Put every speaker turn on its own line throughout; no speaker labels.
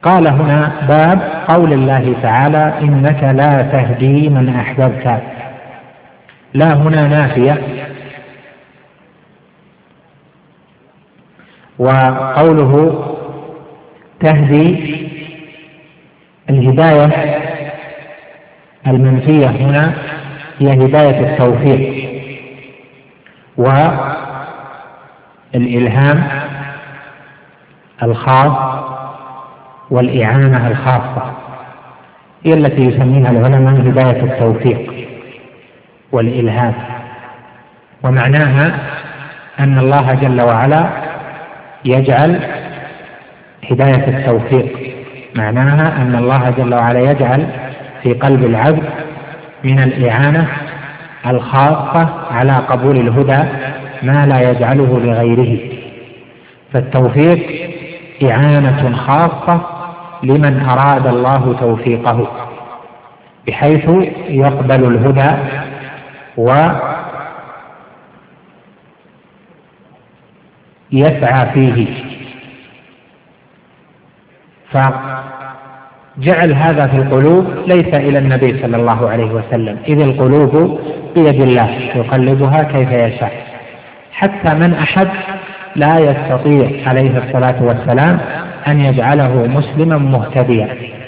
قال هنا باب قول الله تعالى إنك لا تهدي من أحببت. لا هنا نافية، وقوله تهدي الهداية المنفية هنا هي هداية التوفيق والإلهام الخاص والإعانة الخاصة، هي التي يسميها العلماء هداية التوفيق والإلهام. ومعناها أن الله جل وعلا يجعل هداية التوفيق، معناها أن الله جل وعلا يجعل في قلب العبد من الإعانة الخاصة على قبول الهدى ما لا يجعله لغيره. فالتوفيق إعانة خاصة لمن أراد الله توفيقه، بحيث يقبل الهدى ويسعى فيه. فجعل هذا في القلوب ليس إلى النبي صلى الله عليه وسلم، إذ القلوب بيد الله يقلبها كيف يشاء. حتى من أحد لا يستطيع عليه الصلاة والسلام أن يجعله مسلما مهتديا.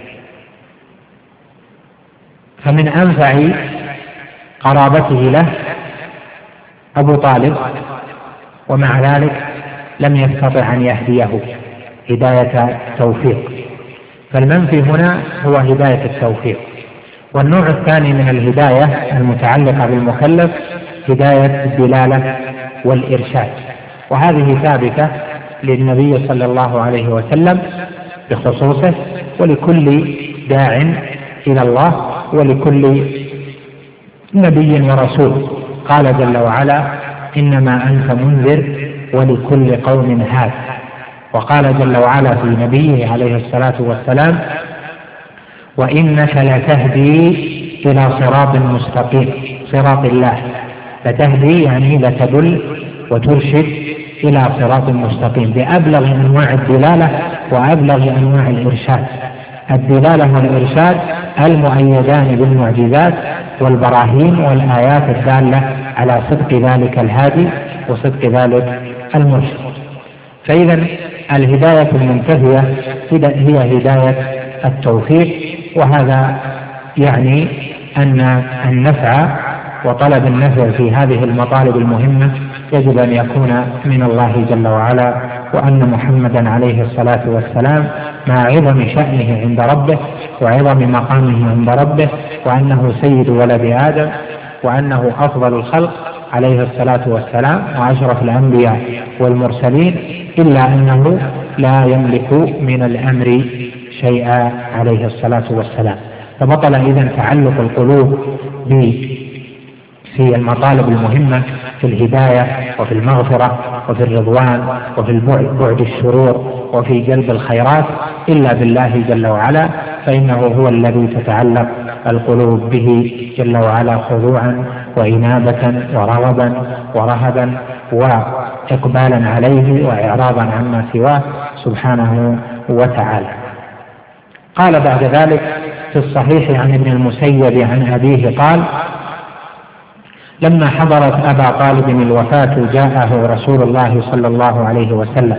فمن أنفع قرابته له أبو طالب، ومع ذلك لم يستطع أن يهديه هداية التوفيق. فالمنفي هنا هو هداية التوفيق. والنوع الثاني من الهداية المتعلقة بالمكلف هداية الدلالة والإرشاد، وهذه ثابتة للنبي صلى الله عليه وسلم بخصوصه، ولكل داع إلى الله ولكل نبي ورسول. قال جل وعلا إنما أنت منذر ولكل قوم هاد. وقال جل وعلا في نبيه عليه الصلاة والسلام وإنك لتهدي إلى صراط مستقيم، صراط الله. لتهدي يعني لتدل وترشد إلى صراط مستقيم بأبلغ أنواع الدلالة وأبلغ أنواع الإرشاد. الدلالة والإرشاد المؤيدان بالمعجزات والبراهين والآيات الدالة على صدق ذلك الهادي وصدق ذلك المرشد. فإذا الهداية المنتهية هي هداية التوفيق، وهذا يعني أن النفع وطلب النفع في هذه المطالب المهمة يجب أن يكون من الله جل وعلا، وأن محمدا عليه الصلاة والسلام مع عظم شأنه عند ربه وعظم مقامه عند ربه، وأنه سيد ولد آدم، وأنه أفضل الخلق عليه الصلاة والسلام وأشرف الأنبياء والمرسلين، إلا أنه لا يملك من الأمر شيئا عليه الصلاة والسلام. فبطل إذن تعلق القلوب في المطالب المهمة في الهداية وفي المغفرة وفي الرضوان وفي بعد الشرور وفي جلب الخيرات إلا بالله جل وعلا، فإنه هو الذي تتعلق القلوب به جل وعلا خضوعا وإنابة ورغبا ورهبا وإقبالا عليه وإعراضا عما سواه سبحانه وتعالى. قال بعد ذلك في الصحيح عن ابن المسيب عن أبيه قال لما حضرت أبا طالب الوفاة جاءه رسول الله صلى الله عليه وسلم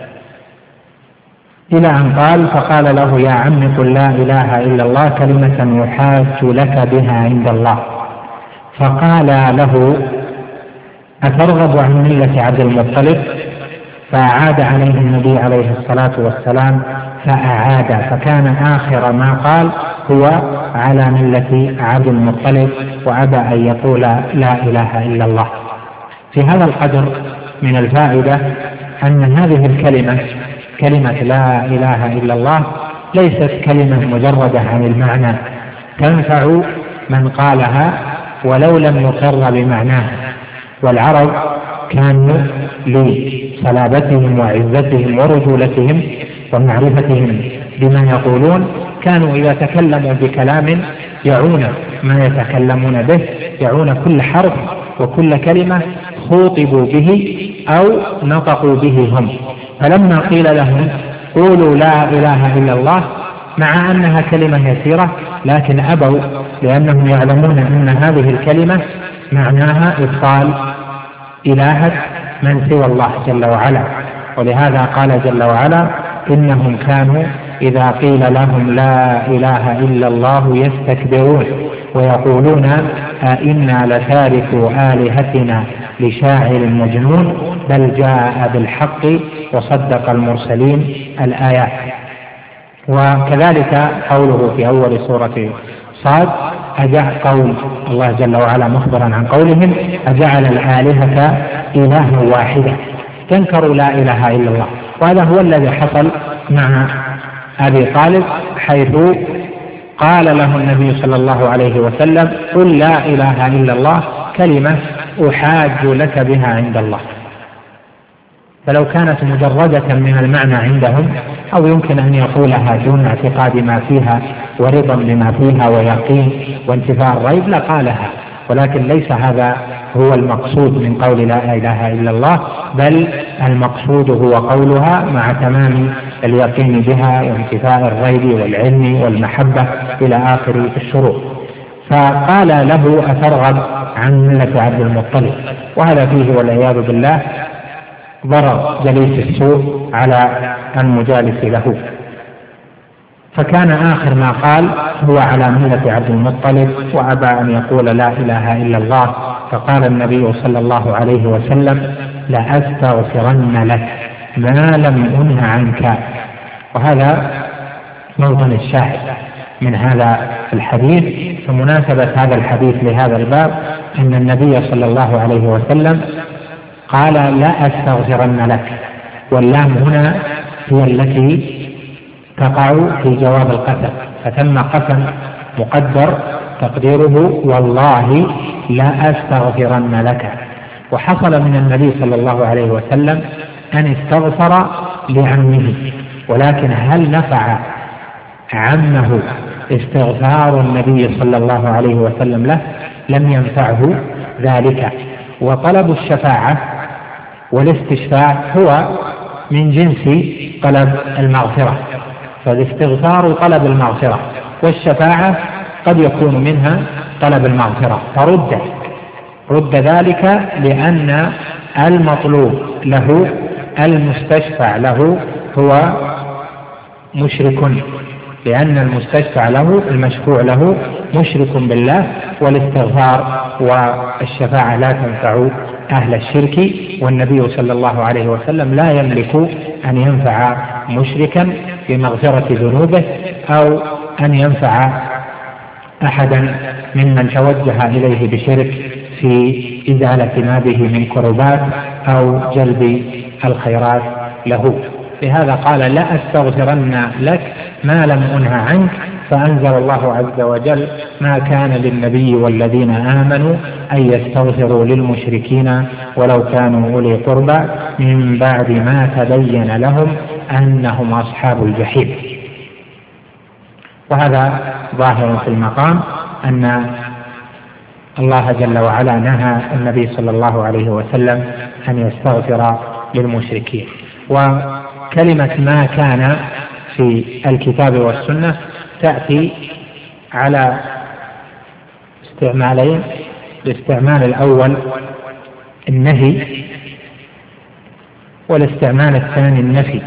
إلى أن قال فقال له يا عم قل لا إله إلا الله كلمة يحاج لك بها عند الله. فقال له أترغب عن ملة عبد المطلب؟ فأعاد عليه النبي عليه الصلاة والسلام فأعاد، فكان آخر ما قال هو على ملة عبد المطلب، وأبى أن يقول لا إله إلا الله. في هذا القدر من الفائدة أن هذه الكلمة كلمة لا إله إلا الله ليست كلمة مجردة عن المعنى، تنفع من قالها ولو لم يقر بمعناها. والعرب كانوا لصلابتهم وعزتهم ورجولتهم ومعرفتهم بما يقولون كانوا إذا تكلموا بكلام يعون ما يتكلمون به، يعون كل حرف وكل كلمة خوطبوا به أو نطقوا به هم. فلما قيل لهم قولوا لا إله إلا الله، مع أنها كلمة يسيرة، لكن أبوا لأنهم يعلمون أن هذه الكلمة معناها إبطال إلهة من سوى الله جل وعلا. ولهذا قال جل وعلا: إنهم كانوا إذا قيل لهم لا إله إلا الله يستكبرون ويقولون أئنا لتاركو آلهتنا لشاعر مجنون بل جاء بالحق وصدق المرسلين الآيات. وكذلك قوله في أول سورة صاد: قول الله جل وعلا مخبرا عن قولهم: أجعل الآلهة إلها واحدة، تنكروا لا إله إلا الله. وهذا هو الذي حصل مع أبي طالب، حيث قال له النبي صلى الله عليه وسلم: قل لا إله إلا الله كلمة أحاج لك بها عند الله. فلو كانت مجردة من المعنى عندهم أو يمكن أن يقولها دون اعتقاد ما فيها ورضا بما فيها ويقين وانتفاء الريب لقالها، ولكن ليس هذا هو المقصود من قول لا إله إلا الله، بل المقصود هو قولها مع تمام اليقين بها وانتفاء الريب والعلم والمحبة إلى آخر الشروط. فقال له: أترغب عن ملة عبد المطلب؟ وهذا فيه والعياذ بالله ضرر جليس السوء على المجالس له. فكان آخر ما قال هو على ملة عبد المطلب، وأبى أن يقول لا إله إلا الله. فقال النبي صلى الله عليه وسلم: لأستغفرن لك ما لم أنه عنك. وهذا موطن الشاهد من هذا الحديث. فمناسبة هذا الحديث لهذا الباب أن النبي صلى الله عليه وسلم قال: لا أستغفرن لك، واللام هنا هي التي تقع في جواب القسم، فتم قسم مقدر تقديره: والله لا أستغفرن لك. وحصل من النبي صلى الله عليه وسلم أن استغفر لعمه، ولكن هل نفع عمه استغفار النبي صلى الله عليه وسلم له؟ لم ينفعه ذلك. وطلب الشفاعة والاستشفاع هو من جنس طلب المغفرة، فالاستغفار طلب المغفرة، والشفاعة قد يكون منها طلب المغفرة، فرد ذلك لأن المطلوب له المستشفع له هو مشرك، لأن المستشفع له المشفوع له مشرك بالله، والاستغفار والشفاعة لا تنفع أهل الشرك. والنبي صلى الله عليه وسلم لا يملك أن ينفع مشركا بمغفرة ذنوبه أو أن ينفع أحدا ممن توجه إليه بشرك في إزالة ما به من كربات أو جلب الخيرات له. لهذا قال: لا أستغفرن لك ما لم أنه عنك. فأنزل الله عز وجل: ما كان للنبي والذين آمنوا أن يستغفروا للمشركين ولو كانوا أولي قربى من بعد ما تبين لهم أنهم أصحاب الجحيم. وهذا ظاهر في المقام أن الله جل وعلا نهى النبي صلى الله عليه وسلم أن يستغفر للمشركين. وكلمة ما كان في الكتاب والسنة تأتي على استعمالين: الاستعمال الأول النهي، والاستعمال الثاني النفي.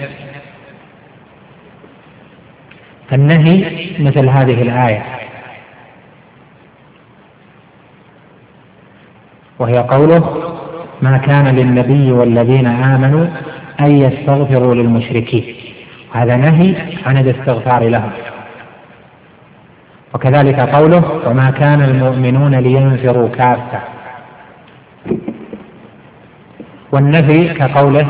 النهي مثل هذه الآية، وهي قوله: ما كان للنبي والذين آمنوا أن يستغفروا للمشركين. هذا نهي عن الاستغفار لهم. وكذلك قوله: وما كان المؤمنون لينفروا كافة. والنفي كقوله: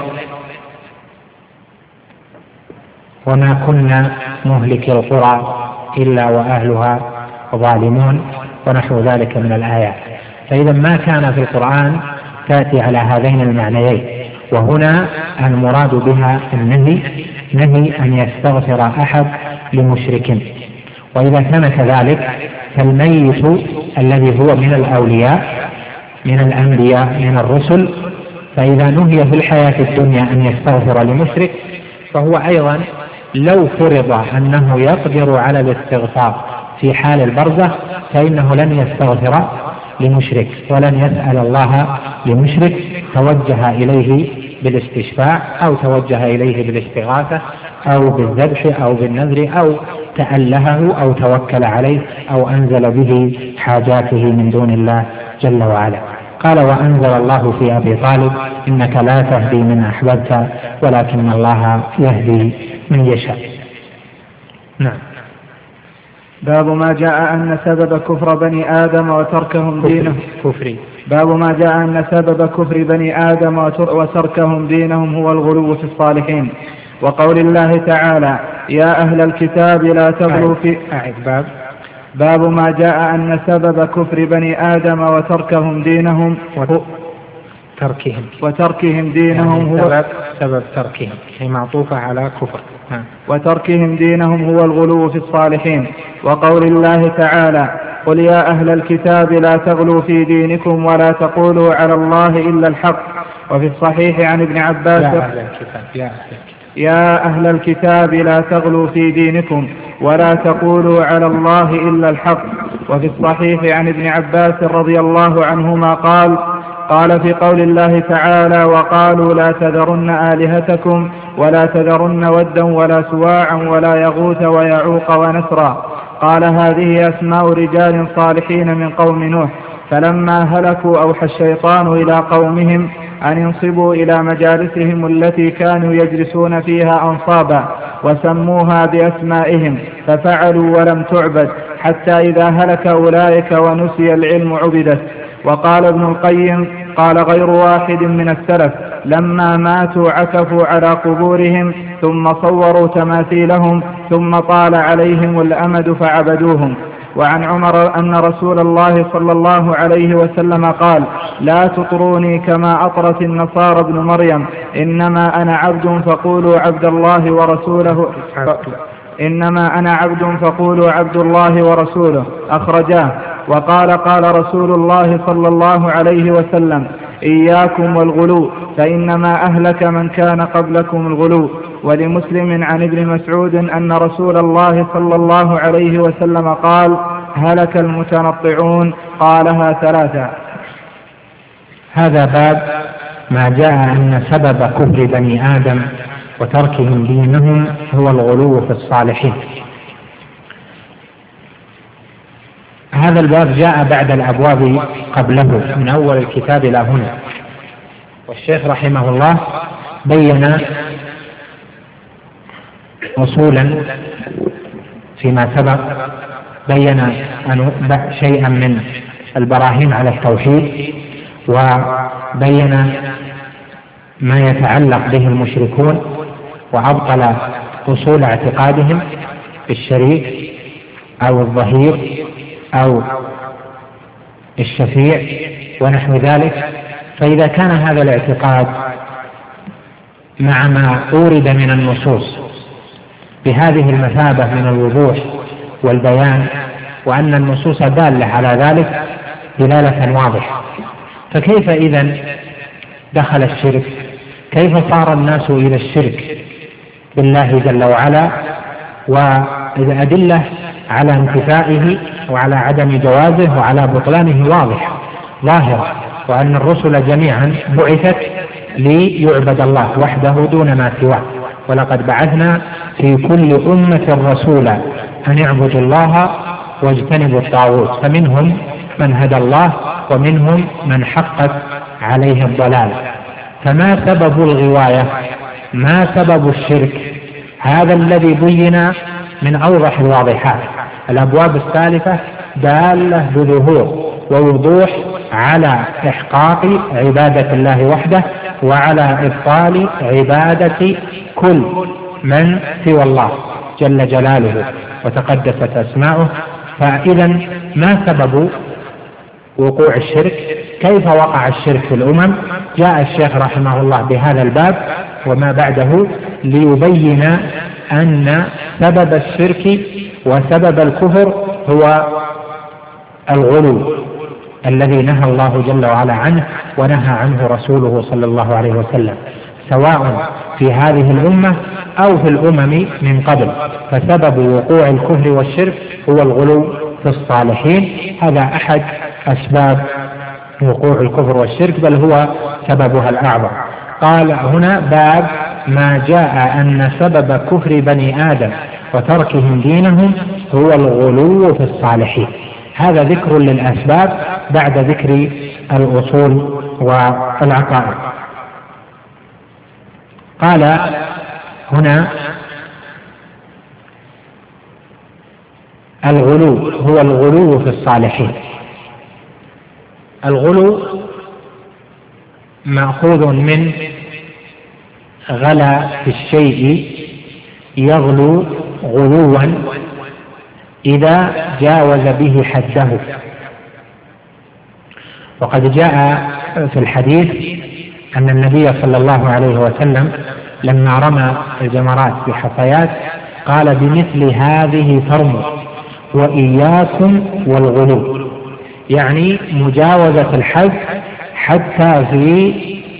وما كنا مهلك القرى إلا وأهلها ظالمون، ونحو ذلك من الآيات. فإذا ما كان في القرآن تأتي على هذين المعنيين، وهنا المراد بها النهي، نهي أن يستغفر أحد لمشرك. وإذا كان كذلك فالميت الذي هو من الأولياء من الأنبياء من الرسل، فإذا نهي في الحياة الدنيا أن يستغفر لمشرك فهو أيضا لو فرض أنه يقدر على الاستغفار في حال البرزخ فإنه لن يستغفر لمشرك ولن يسأل الله لمشرك توجه إليه بالاستشفاع أو توجه إليه بالاستغاثة أو بالذبح أو بالنذر أو تألهه أو توكل عليه أو أنزل به حاجاته من دون الله جل وعلا. قال وأنزل الله في أبي طالب إنك لا تهدي من أحببت ولكن الله يهدي من يشاء. نعم.
باب ما جاء أن سبب كفر بني آدم وتركهم دينهم باب ما جاء أن سبب كفر بني آدم وتركهم دينهم هو الغلو في الصالحين، وقول الله تعالى يا أهل الكتاب لا تغلوا في باب ما جاء أن سبب كفر بني آدم وتركهم دينهم وتركهم دينهم
يعني سبب تركهم هي معطوفة على كفر.
وتركهم دينهم هو الغلو في الصالحين، وقول الله تعالى قل يا أهل الكتاب لا تغلوا في دينكم ولا تقولوا على الله إلا الحق. وفي الصحيح عن ابن عباس يا أهل الكتاب لا تغلوا في دينكم ولا تقولوا على الله إلا الحق. وفي الصحيح عن ابن عباس رضي الله عنهما قال في قول الله تعالى وقالوا لا تذرن آلهتكم ولا تذرن ودا ولا سواعا ولا يغوث ويعوق ونسرا، قال هذه أسماء رجال صالحين من قوم نوح، فلما هلكوا أوحى الشيطان إلى قومهم أن ينصبوا إلى مجالسهم التي كانوا يجلسون فيها أنصابا وسموها بأسمائهم ففعلوا ولم تعبد، حتى إذا هلك أولئك ونسي العلم عبدت. وقال ابن القيم قال غير واحد من السلف لما ماتوا عكفوا على قبورهم ثم صوروا تماثيلهم ثم طال عليهم الأمد فعبدوهم. وعن عمر أن رسول الله صلى الله عليه وسلم قال لا تطروني كما أطرت النصارى ابن مريم، إنما أنا عبد فقولوا عبد الله ورسوله إنما أنا عبد فقولوا عبد الله ورسوله، أخرجاه. وقال قال رسول الله صلى الله عليه وسلم إياكم والغلو فإنما أهلك من كان قبلكم الغلو. ولمسلم عن ابن مسعود أن رسول الله صلى الله عليه وسلم قال هلك المتنطعون، قالها ثلاثة.
هذا باب ما جاء أن سبب كفر بني آدم وتركهم دينهم هو الغلو في الصالحين. هذا الباب جاء بعد الأبواب قبله من أول الكتاب إلى هنا، والشيخ رحمه الله بين أصولا فيما سبق، بين شيئا من البراهين على التوحيد، وبين ما يتعلق به المشركون، وأبطل أصول اعتقادهم بالشريك أو الظهير أو الشفيع ونحو ذلك. فإذا كان هذا الاعتقاد مع ما أورد من النصوص بهذه المثابة من الوضوح والبيان، وأن النصوص دالة على ذلك دلالة واضحة، فكيف إذن دخل الشرك؟ كيف صار الناس إلى الشرك بالله جل وعلا؟ والأدلة على انتفائه وعلى عدم جوازه وعلى بطلانه واضح ظاهر، وأن الرسل جميعا بعثت ليعبد الله وحده دون ما سواه، ولقد بعثنا في كل أمة رسولا أن اعبدوا الله واجتنبوا الطاغوت، فمنهم من هدى الله ومنهم من حقت عليه الضلال. فما سبب الغواية؟ ما سبب الشرك؟ هذا الذي بين من أوضح الواضحات. الأبواب الثالثة دالة بظهور ووضوح على إحقاق عبادة الله وحده وعلى إبطال عبادة كل من سوى الله جل جلاله وتقدست أسماؤه. فإذا ما سبب وقوع الشرك؟ كيف وقع الشرك في الأمم؟ جاء الشيخ رحمه الله بهذا الباب وما بعده ليبين أن سبب الشرك وسبب الكفر هو الغلو الذي نهى الله جل وعلا عنه ونهى عنه رسوله صلى الله عليه وسلم، سواء في هذه الأمة أو في الأمم من قبل. فسبب وقوع الكفر والشرك هو الغلو في الصالحين، هذا أحد أسباب وقوع الكفر والشرك، بل هو سببها الأعظم. قال هنا باب ما جاء أن سبب كفر بني آدم وتركهم دينهم هو الغلو في الصالحين. هذا ذكر للأسباب بعد ذكر الأصول والعقائد. قال هنا الغلو هو الغلو في الصالحين. الغلو مأخوذ من غلا في الشيء يغلو غلوا إذا جاوز به حده. وقد جاء في الحديث أن النبي صلى الله عليه وسلم لما رمى الجمرات بحصيات قال بمثل هذه فرموا وإياكم والغلو، يعني مجاوزة الحد حتى في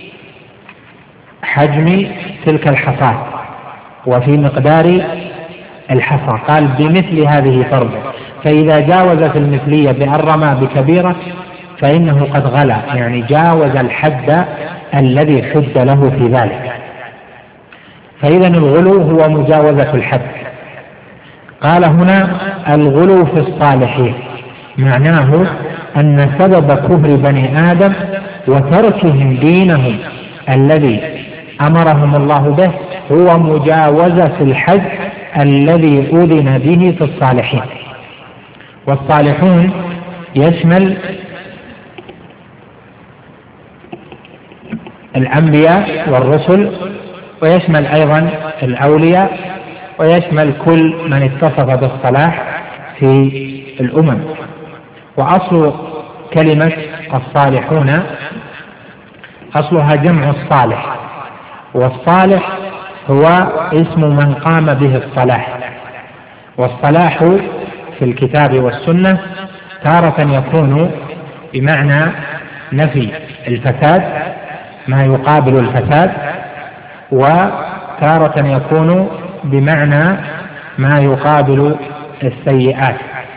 حجم تلك الحصاة وفي مقدار الحصى. قال بمثل هذه فرموا، فإذا جاوزت المثلية بأن رمى بكبيرة فإنه قد غلا، يعني جاوز الحد الذي حد له في ذلك. فإذا الغلو هو مجاوزة الحد. قال هنا الغلو في الصالحين معناه أن سبب كفر بني آدم وتركهم دينهم الذي أمرهم الله به هو مجاوزة الحد الذي أذن به في الصالحين. والصالحون يشمل الأنبياء والرسل، ويشمل أيضا الأولياء، ويشمل كل من اتصف بالصلاح في الأمم. وأصل كلمة الصالحون أصلها جمع الصالح، والصالح هو اسم من قام به الصلاح. والصلاح في الكتاب والسنة تارة يكون بمعنى نفي الفساد ما يقابل الفساد، وتارة يكون بمعنى ما يقابل السيئات،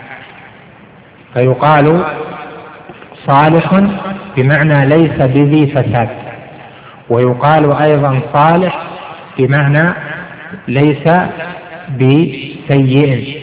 فيقال صالح بمعنى ليس بذي فساد، ويقال أيضا صالح بمعنى ليس بسيء.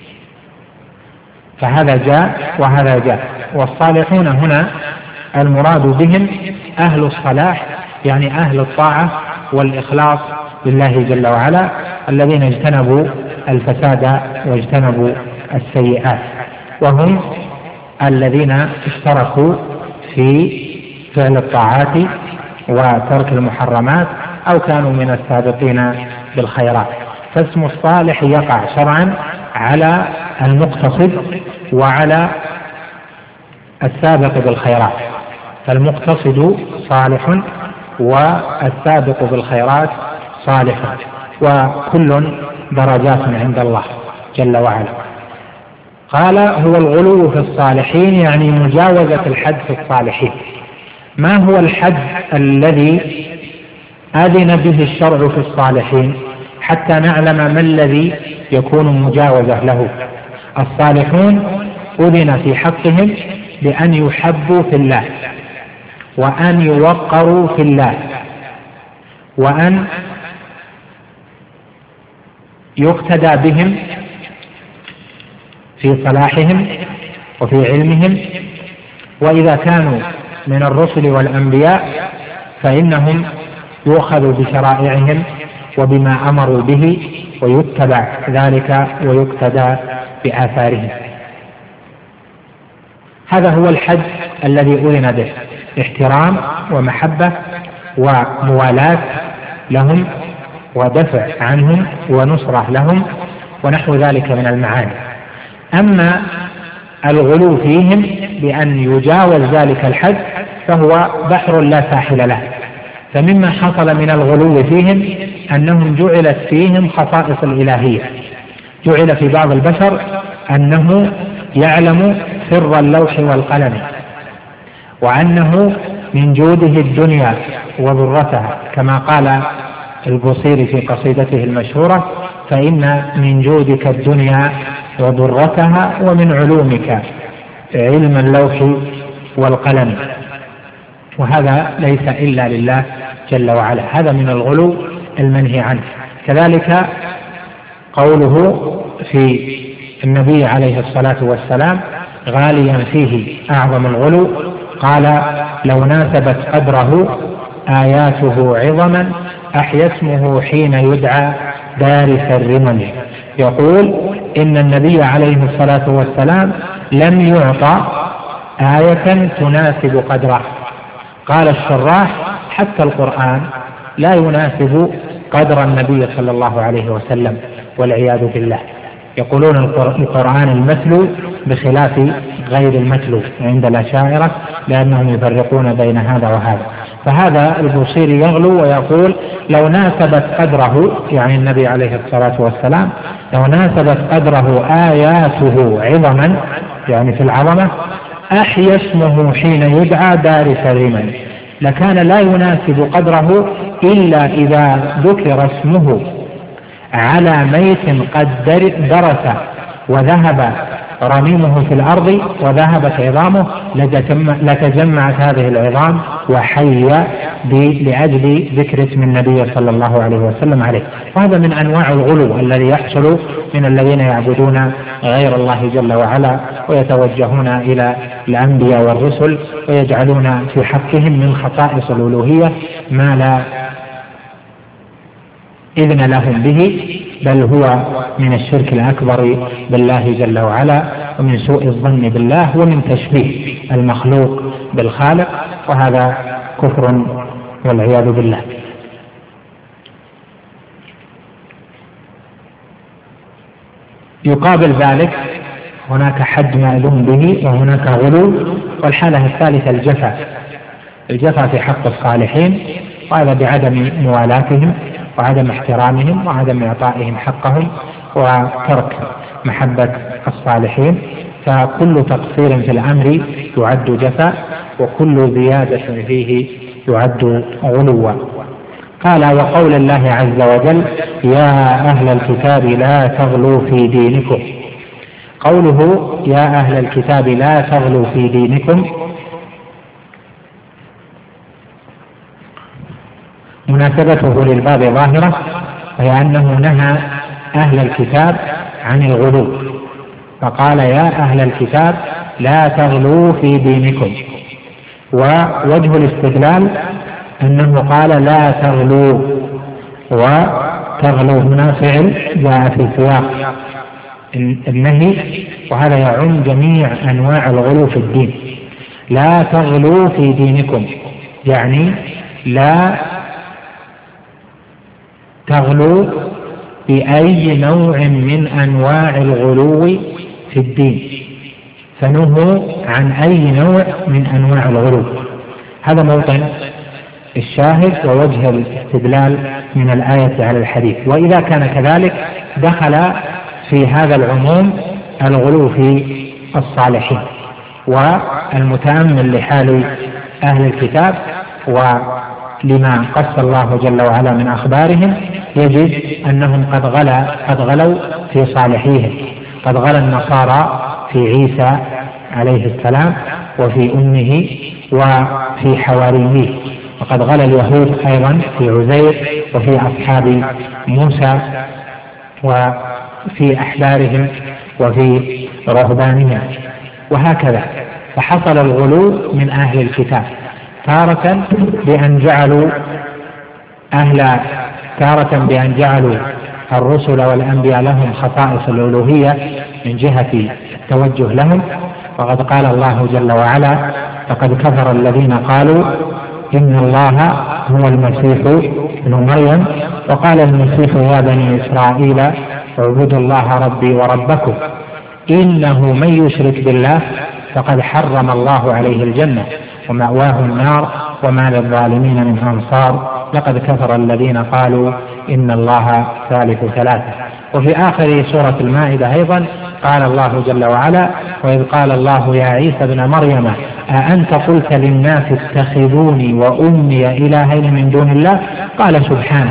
فهذا جاء وهذا جاء. والصالحون هنا المراد بهم أهل الصلاح، يعني أهل الطاعة والإخلاص لله جل وعلا، الذين اجتنبوا الفساد واجتنبوا السيئات، وهم الذين اشتركوا في فعل الطاعات وترك المحرمات أو كانوا من السابقين بالخيرات. فاسم الصالح يقع شرعا على المقتصد وعلى السابق بالخيرات، فالمقتصد صالح والسابق بالخيرات صالح، وكل درجات عند الله جل وعلا. قال هو الغلو في الصالحين، يعني مجاوزة الحد في الصالحين. ما هو الحد الذي أذن به الشرع في الصالحين حتى نعلم ما الذي يكون مجاوزة له؟ الصالحون أذن في حقهم بأن يحبوا في الله، وأن يوقروا في الله، وأن يقتدى بهم في صلاحهم وفي علمهم. وإذا كانوا من الرسل والأنبياء فإنهم يؤخذ بشرائعهم وبما أمروا به ويتبع ذلك ويقتدى بآثارهم. هذا هو الحد الذي أذن به، احترام ومحبة وموالاة لهم ودفع عنهم ونصرة لهم ونحو ذلك من المعاني. أما الغلو فيهم بأن يجاوز ذلك الحد فهو بحر لا ساحل له. فمما حصل من الغلو فيهم أنهم جعلت فيهم خصائص الإلهية. جعل في بعض البشر أنه يعلم سر اللوح والقلم، وأنه من جوده الدنيا وضرتها، كما قال البوصيري في قصيدته المشهورة: فإن من جودك الدنيا وضرتها، ومن علومك علم اللوح والقلم. وهذا ليس إلا لله جل وعلا، هذا من الغلو المنهي عنه. كذلك قوله في النبي عليه الصلاة والسلام غاليا فيه أعظم الغلو، قال: لو ناسبت قدره آياته عظما أحيا اسمه حين يدعى دارس الرمم. يقول إن النبي عليه الصلاة والسلام لم يعطى آية تناسب قدره. قال الشراح: حتى القرآن لا يناسب قدر النبي صلى الله عليه وسلم، والعياذ بالله. يقولون القرآن المتلو بخلاف غير المتلو عند الأشاعرة، لأنهم يفرقون بين هذا وهذا. فهذا البوصيري يغلو ويقول: لو ناسبت قدره، يعني النبي عليه الصلاة والسلام، لو ناسبت قدره آياته عظما، يعني في العظمة، أحيا اسمه حين يدعى دارس الرمم. لكان لا يناسب قدره إلا إذا ذكر اسمه على ميت قد درس وذهب رميمه في الأرض وذهبت عظامه، لتجمعت هذه العظام وحي لأجل ذكر اسم النبي صلى الله عليه وسلم عليه. وهذا من أنواع الغلو الذي يحصل من الذين يعبدون غير الله جل وعلا، ويتوجهون إلى الأنبياء والرسل ويجعلون في حقهم من خصائص الألوهية ما لا إذن لهم به، بل هو من الشرك الأكبر بالله جل وعلا، ومن سوء الظن بالله، ومن تشبيه المخلوق بالخالق، وهذا كفر والعياذ بالله. يقابل ذلك هناك حد مألوم به وهناك غلو. والحالة الثالثة الجفا في حق الصالحين، وهذا بعدم موالاتهم وعدم احترامهم وعدم إعطائهم حقهم وترك محبة الصالحين. فكل تقصير في الأمر يعد جفا، وكل زيادة فيه يعد غلوا. قال: وقول الله عز وجل: يا أهل الكتاب لا تغلوا في دينكم. قوله يا أهل الكتاب لا تغلوا في دينكم مناسبته للباب ظاهرة، وهي أنه نهى أهل الكتاب عن الغلو، فقال: يا أهل الكتاب لا تغلوا في دينكم. ووجه الاستدلال أنه قال لا تغلوا، وتغلو هنا فعل جاء في سياق النهي، وهذا يعم جميع أنواع الغلو في الدين. لا تغلوا في دينكم يعني لا تغلوا بأي نوع من أنواع الغلو في الدين، فنهوا عن أي نوع من أنواع الغلو. هذا موطن الشاهد ووجه الاستدلال من الآية على الحديث. وإذا كان كذلك دخل في هذا العموم الغلو في الصالحين، والمتأمل لحال أهل الكتاب ولما قص الله جل وعلا من أخبارهم يجد أنهم قد غلوا في صالحيهم. قد غلا النصارى في عيسى عليه السلام وفي أمه وفي حواريه، وقد غلا اليهود أيضا في عزير وفي أصحاب موسى وفي أحبارهم وفي رهبانهم، وهكذا. فحصل الغلو من أهل الكتاب تارة بأن جعلوا الرسل والأنبياء لهم خصائص الألوهية من جهة التوجه لهم. وقد قال الله جل وعلا: لقد كفر الذين قالوا إن الله هو المسيح ابن مريم، وقال المسيح يا بني إسرائيل اعبدوا الله ربي وربكم إنه من يشرك بالله فقد حرم الله عليه الجنة ومأواه النار وما للظالمين من أنصار لقد كفر الذين قالوا إن الله ثالث ثلاثة. وفي آخر سورة المائدة أيضا قال الله جل وعلا: وإذ قال الله يا عيسى ابن مريم أأنت قلت للناس اتخذوني وأمي إلهين من دون الله قال سبحانه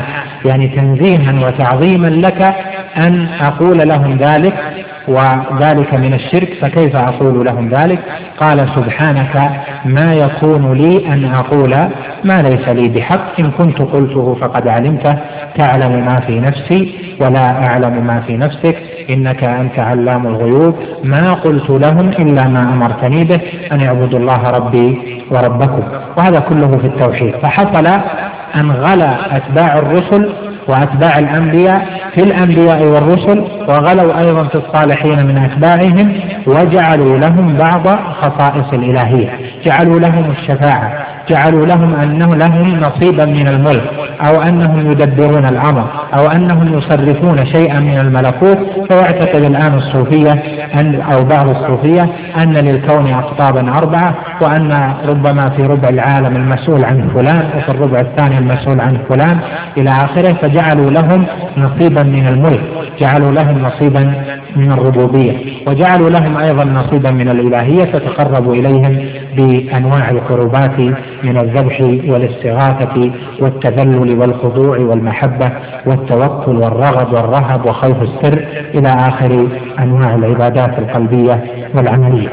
يعني تنزيها وتعظيما لك أن أقول لهم ذلك، وذلك من الشرك، فكيف أقول لهم ذلك؟ قال سبحانك ما يكون لي أن أقول ما ليس لي بحق، إن كنت قلته فقد علمته، تعلم ما في نفسي ولا أعلم ما في نفسك، إنك أنت علام الغيوب، ما قلت لهم إلا ما أمرتني به أن اعبدوا الله ربي وربكم. وهذا كله في التوحيد. فحصل أن غلا أتباع الرسل وأتباع الأنبياء في الأنبياء والرسل، وغلوا أيضا في الصالحين من أتباعهم، وجعلوا لهم بعض خصائص الإلهية، جعلوا لهم الشفاعة، جعلوا لهم أنه لهم نصيبا من الملك، أو أنهم يدبرون الأمر، أو أنهم يصرفون شيئا من الملكوت. فيعتقد الآن الصوفية أو بعض الصوفية أن للكون أقطابا 4، وأن ربما في ربع العالم المسؤول عن فلان، وفي الربع الثاني المسؤول عن فلان إلى آخره. فجعلوا لهم نصيبا من الملك، جعلوا لهم نصيبا من الربوبية، وجعلوا لهم أيضا نصيبا من الإلهية، فتقربوا إليهم بأنواع القربات من الذبح والاستغاثة والتذلل والخضوع والمحبة والتوكل والرغب والرهب وخوف السر إلى آخر أنواع العبادات القلبية والعملية.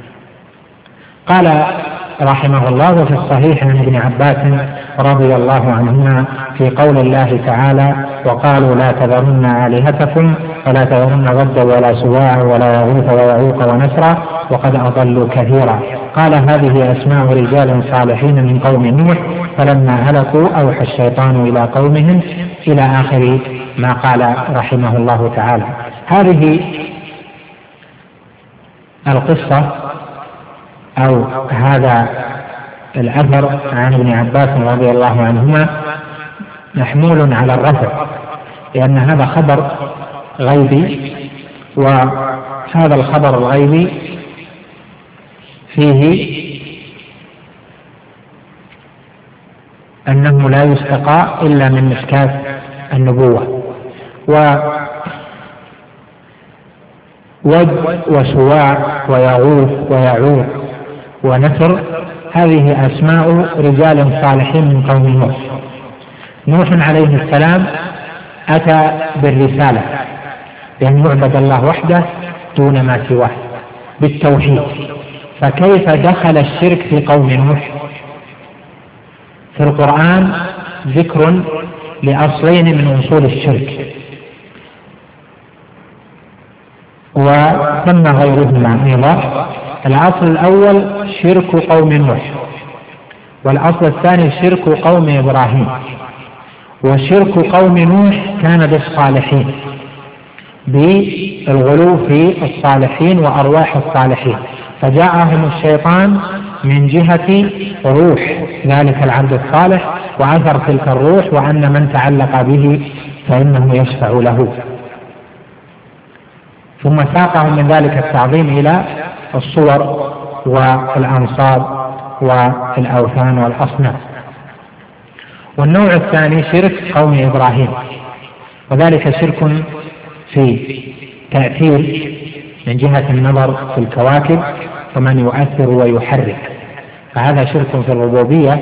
قال رحمه الله في الصحيح عن ابن عباس رضي الله عنهما في قول الله تعالى وقالوا لا تذرن آلهتكم ولا تذرن ودا ولا سواع ولا يغوث ويعوق ونسرا وقد أضلوا كثيرا. قال هذه أسماء رجال صالحين من قوم نوح فلما هلكوا أوحى الشيطان إلى قومهم إلى آخر ما قال رحمه الله تعالى. هذه القصة أو هذا الأثر عن ابن عباس رضي الله عنهما محمول على الرفع، لأن هذا خبر غيبي، وهذا الخبر الغيبي فيه أنه لا يستقى إلا من مشكاة النبوة. ود وسواع ويغوث ويعوق ونسر هذه أسماء رجال صالحين من قوم نوح. نوح عليه السلام أتى بالرسالة بأن يعبد الله وحده دون ما سواه بالتوحيد. فكيف دخل الشرك في قوم نوح؟ في القرآن ذكر لأصلين من أصول الشرك وثم غيرهما أيضا. الأصل الأول شرك قوم نوح، والأصل الثاني شرك قوم إبراهيم. وشرك قوم نوح كان بالصالحين، بالغلو في الصالحين وأرواح الصالحين، فجاءهم الشيطان من جهة روح ذلك العبد الصالح وأثر تلك الروح، وأن من تعلق به فإنه يشفع له، ثم ساقهم من ذلك التعظيم إلى الصور والأنصاب والأوثان والأصنام. والنوع الثاني شرك قوم إبراهيم، وذلك شرك في تأثير من جهة النظر في الكواكب ومن يؤثر ويحرك، فهذا شرك في الربوبية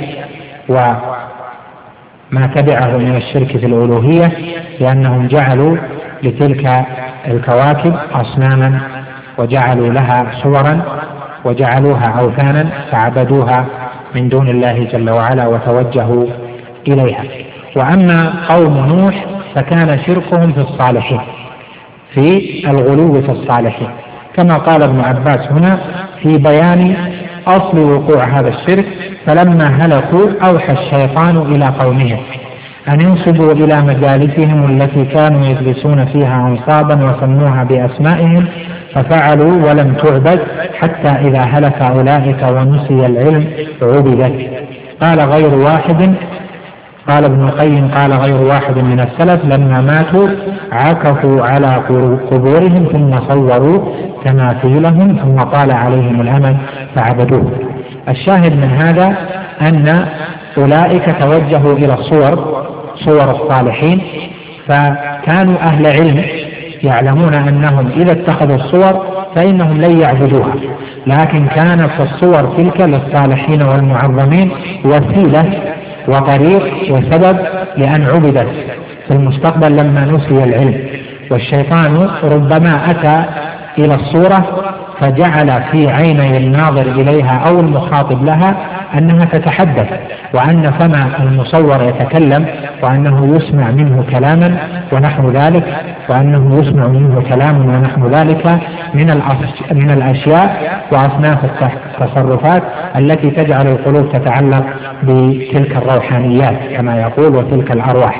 وما تبعه من الشرك في الألوهية، لأنهم جعلوا لتلك الكواكب أصناما وجعلوا لها صورا وجعلوها أوثانا فعبدوها من دون الله جل وعلا وتوجهوا إليها. وأما قوم نوح فكان شركهم في الصالحين، في الغلو في الصالحين، كما قال ابن عباس هنا في بيان أصل وقوع هذا الشرك. فلما هلكوا أوحى الشيطان إلى قومهم أن ينصبوا إلى مجالسهم التي كانوا يجلسون فيها أنصابا وسموها بأسمائهم، ففعلوا ولم تعبد حتى إذا هلك أولئك ونسي العلم عبدت. قال غير واحد، قال ابن القيم قال غير واحد من السلف لما ماتوا عكفوا على قبورهم ثم صوروا تماثيلهم ثم طال عليهم الأمل فعبدوه. الشاهد من هذا أن أولئك توجهوا إلى صور الصالحين، فكانوا أهل علم يعلمون أنهم إذا اتخذوا الصور فإنهم لن يعبدوها، لكن كانت الصور تلك للصالحين والمعظمين وسيلة وطريق وسبب لأن عبدت. في المستقبل لما نسي العلم. والشيطان ربما أتى إلى الصورة فجعل في عيني الناظر إليها أو المخاطب لها أنها تتحدث، وأن فم المصور يتكلم، وأنه يسمع منه كلاما ونحو ذلك، وأنه يسمع منه كلام ونحو ذلك من الأشياء وأصناف التصرفات التي تجعل القلوب تتعلق بتلك الروحانيات كما يقول وتلك الأرواح،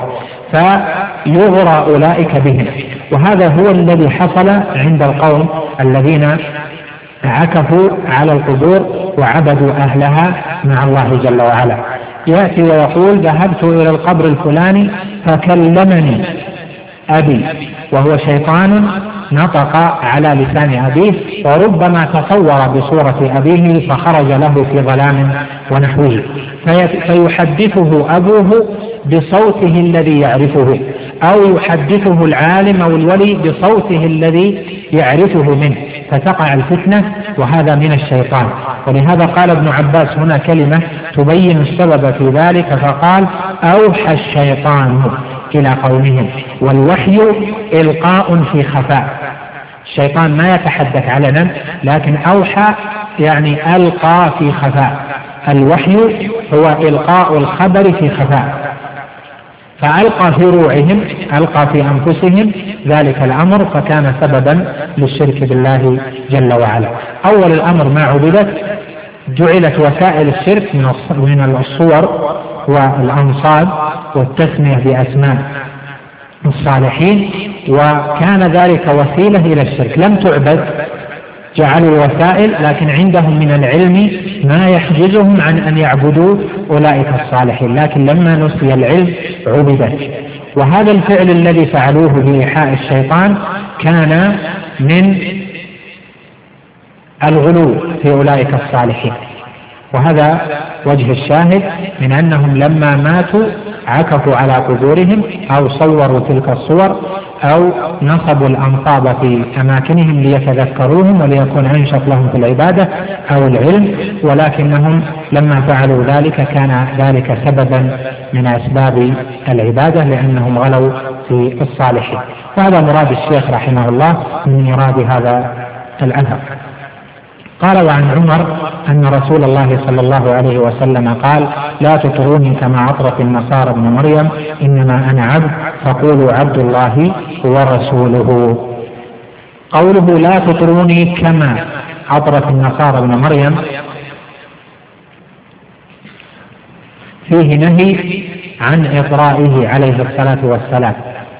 فيغرى أولئك بهم. وهذا هو الذي حصل عند القوم الذين عكفوا على القبور وعبدوا أهلها مع الله جل وعلا. يأتي ويقول: ذهبت إلى القبر الفلاني فكلمني أبي، وهو شيطان نطق على لسان أبيه، وربما تصور بصورة أبيه فخرج له في ظلام ونحوه، فيحدثه أبوه بصوته الذي يعرفه، أو يحدثه العالم أو الولي بصوته الذي يعرفه منه، فتقع الفتنة، وهذا من الشيطان. ولهذا قال ابن عباس هنا كلمة تبين السبب في ذلك، فقال: أوحى الشيطان إلى قومهم. والوحي إلقاء في خفاء، الشيطان ما يتحدث علنا، لكن أوحى يعني ألقى في خفاء. الوحي هو إلقاء الخبر في خفاء، فألقى في روعهم، ألقى في أنفسهم ذلك الأمر، فكان سببا للشرك بالله جل وعلا. أول الأمر ما عبدت، جعلت وسائل الشرك من الصور والأنصاب والتسمية بأسماء الصالحين، وكان ذلك وسيلة إلى الشرك. لم تعبد، جعلوا الوسائل، لكن عندهم من العلم ما يحجزهم عن أن يعبدوا أولئك الصالحين، لكن لما نسي العلم عبدت. وهذا الفعل الذي فعلوه بإيحاء الشيطان كان من الغلو في أولئك الصالحين، وهذا وجه الشاهد من أنهم لما ماتوا عكفوا على قبورهم، أو صوروا تلك الصور، أو نصبوا الأنصاب في أماكنهم ليتذكروهم وليكون أنشط لهم في العبادة أو العلم، ولكنهم لما فعلوا ذلك كان ذلك سببا من أسباب العبادة، لأنهم غلوا في الصالحين. وهذا مراد الشيخ رحمه الله من مراد هذا الأثر. قال: وعن عمر أن رسول الله صلى الله عليه وسلم قال: لا تطروني كما أطرت النصارى ابن مريم، إنما أنا عبد فقولوا عبد الله ورسوله. قوله لا تطروني كما أطرت النصارى ابن مريم فيه نهي عن إطرائه عليه الصلاة والسلام،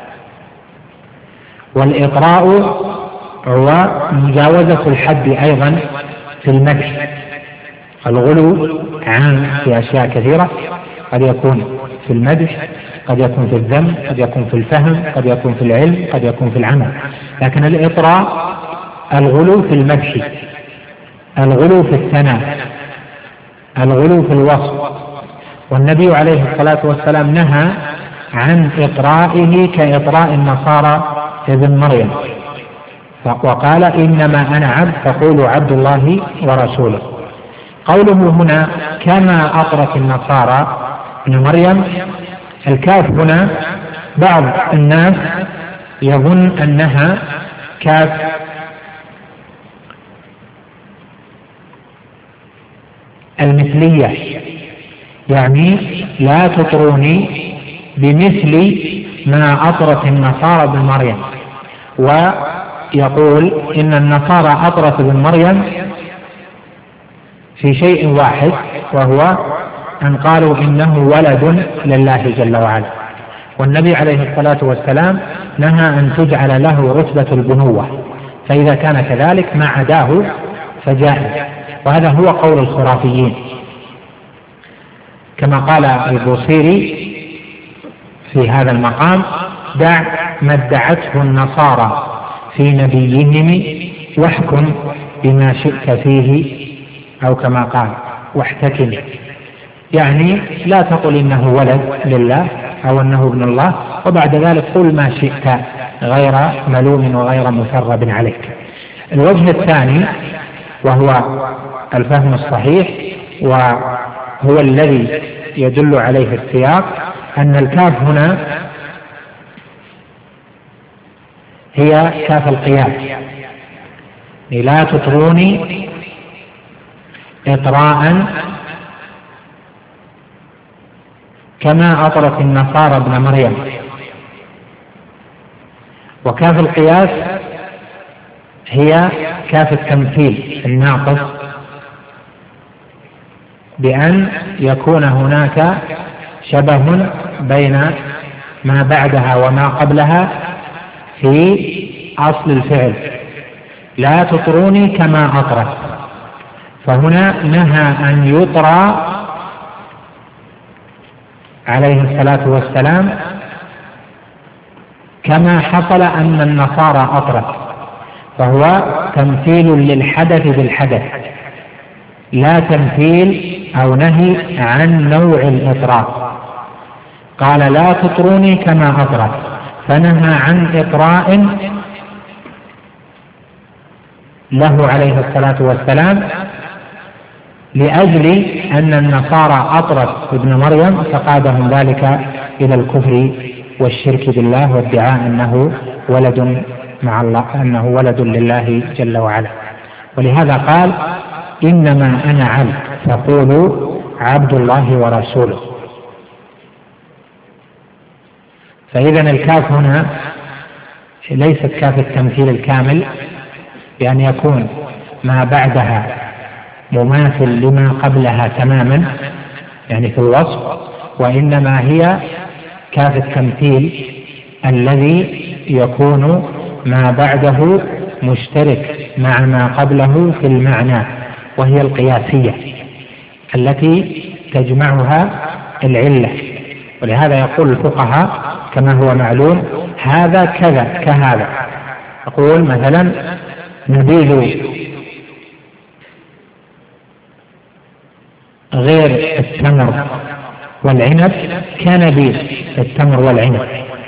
والإطراء هو مجاوزة الحد أيضا في المدح. الغلو عام في أشياء كثيرة، قد يكون في المدح، قد يكون في الذم، قد يكون في الفهم، قد يكون في العلم، قد يكون في العمل. لكن الإطراء الغلو في المدح، الغلو في الثناء، الغلو في الوصف. والنبي عليه الصلاة والسلام نهى عن إطرائه كإطراء النصارى ابن مريم، وقال: إنما أنا عبد فقولوا عبد الله ورسوله. قوله هنا كما أطرت النصارى ابن مريم، الكاف هنا بعض الناس يظن أنها كاف المثلية، يعني لا تطروني بمثل ما أطرت النصارى ابن مريم. ويقول إن النصارى أطرت ابن مريم في شيء واحد، وهو أن قالوا إنه ولد لله جل وعلا، والنبي عليه الصلاة والسلام نهى أن تجعل له رتبة البنوة، فإذا كان كذلك ما عداه فجائز. وهذا هو قول الخرافيين، كما قال البوصيري في هذا المقام: دع ما ادعته النصارى في نبيهم واحكم بما شئت فيه، أو كما قال واحتكم، يعني لا تقل إنه ولد لله أو أنه ابن الله، وبعد ذلك قل ما شئت غير ملوم وغير مثرب عليك. الوجه الثاني وهو الفهم الصحيح، وهو الذي يدل عليه السياق، أن الكاف هنا هي كاف القياس، لا تطروني إطراء كما أطرت النصارى ابن مريم. وكاف القياس هي كاف التمثيل الناقص، بأن يكون هناك شبه بين ما بعدها وما قبلها في أصل الفعل، لا تطروني كما أطرت. فهنا نهى أن يطرى عليه الصلاة والسلام كما حصل أن النصارى أطرت، فهو تمثيل للحدث بالحدث، لا تمثيل أو نهي عن نوع الإطراء. قال لا تطروني كما أطرت، فنهى عن إطراء له عليه الصلاة والسلام لأجل أن النصارى أطرت ابن مريم فقادهم ذلك إلى الكفر والشرك بالله وادعاء أنه ولد مع الله، أنه ولد لله جل وعلا. ولهذا قال إنما أنا عبد فقولوا عبد الله ورسوله. فإذا الكاف هنا ليست كاف التمثيل الكامل بأن يكون ما بعدها مماثل لما قبلها تماما يعني في الوصف، وإنما هي كاف التمثيل الذي يكون ما بعده مشترك مع ما قبله في المعنى، وهي القياسية التي تجمعها العلة. ولهذا يقول الفقهاء كما هو معلوم هذا كذا كهذا. يقول مثلا نبيذ غير التمر والعنب كنبيذ التمر والعنب،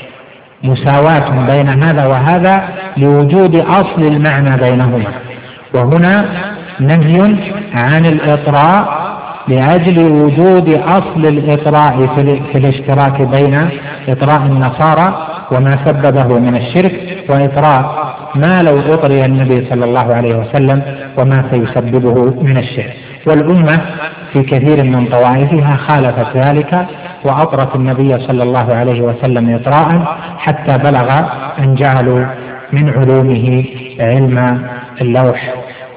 مساواة بين هذا وهذا لوجود أصل المعنى بينهما. وهنا نهي عن الإطراء لأجل وجود أصل الإطراء في الاشتراك بين إطراء النصارى وما سببه من الشرك، وإطراء ما لو أطري النبي صلى الله عليه وسلم وما سيسببه من الشرك. والأمة في كثير من طوائفها خالفت ذلك وأطرت النبي صلى الله عليه وسلم إطراء حتى بلغ أن جعلوا من علومه علم اللوح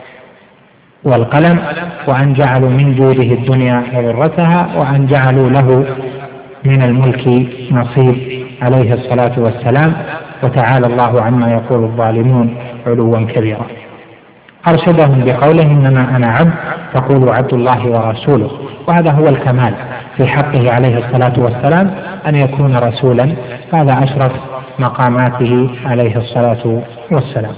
والقلم، وأن جعلوا من جوده الدنيا وضرتها، وأن جعلوا له من الملك نصيب عليه الصلاة والسلام. وتعالى الله عما يقول الظالمون علوا كبيرا. أرشدهم بقوله إنما أنا عبد فقولوا عبد الله ورسوله. وهذا هو الكمال في حقه عليه الصلاة والسلام أن يكون رسولا، هذا أشرف مقاماته عليه الصلاة والسلام.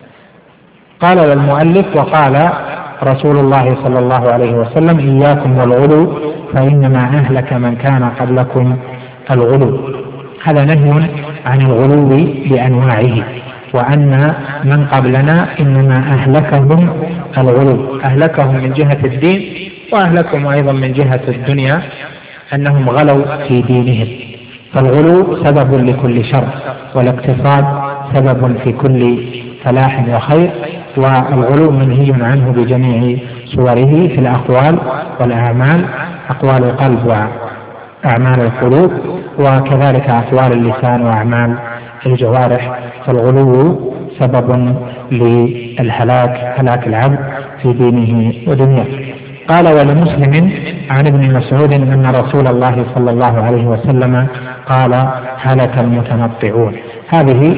قال المؤلف وقال رسول الله صلى الله عليه وسلم إياكم والغلو فإنما أهلك من كان قبلكم الغلو. هذا نهي عن الغلو بأنواعه، وأن من قبلنا إنما أهلكهم الغلو، أهلكهم من جهة الدين وأهلكهم أيضا من جهة الدنيا أنهم غلوا في دينهم. فالغلو سبب لكل شر، والاقتصاد سبب في كل فلاح وخير، والغلو منهي عنه بجميع صوره في الأقوال والأعمال، أقوال القلب وأعمال القلوب، وكذلك أقوال اللسان وأعمال الجوارح. فالغلو سبب للهلاك، هلاك العبد في دينه ودنياه. قال ولمسلم عن ابن مسعود أن رسول الله صلى الله عليه وسلم قال هلك المتنطعون. هذه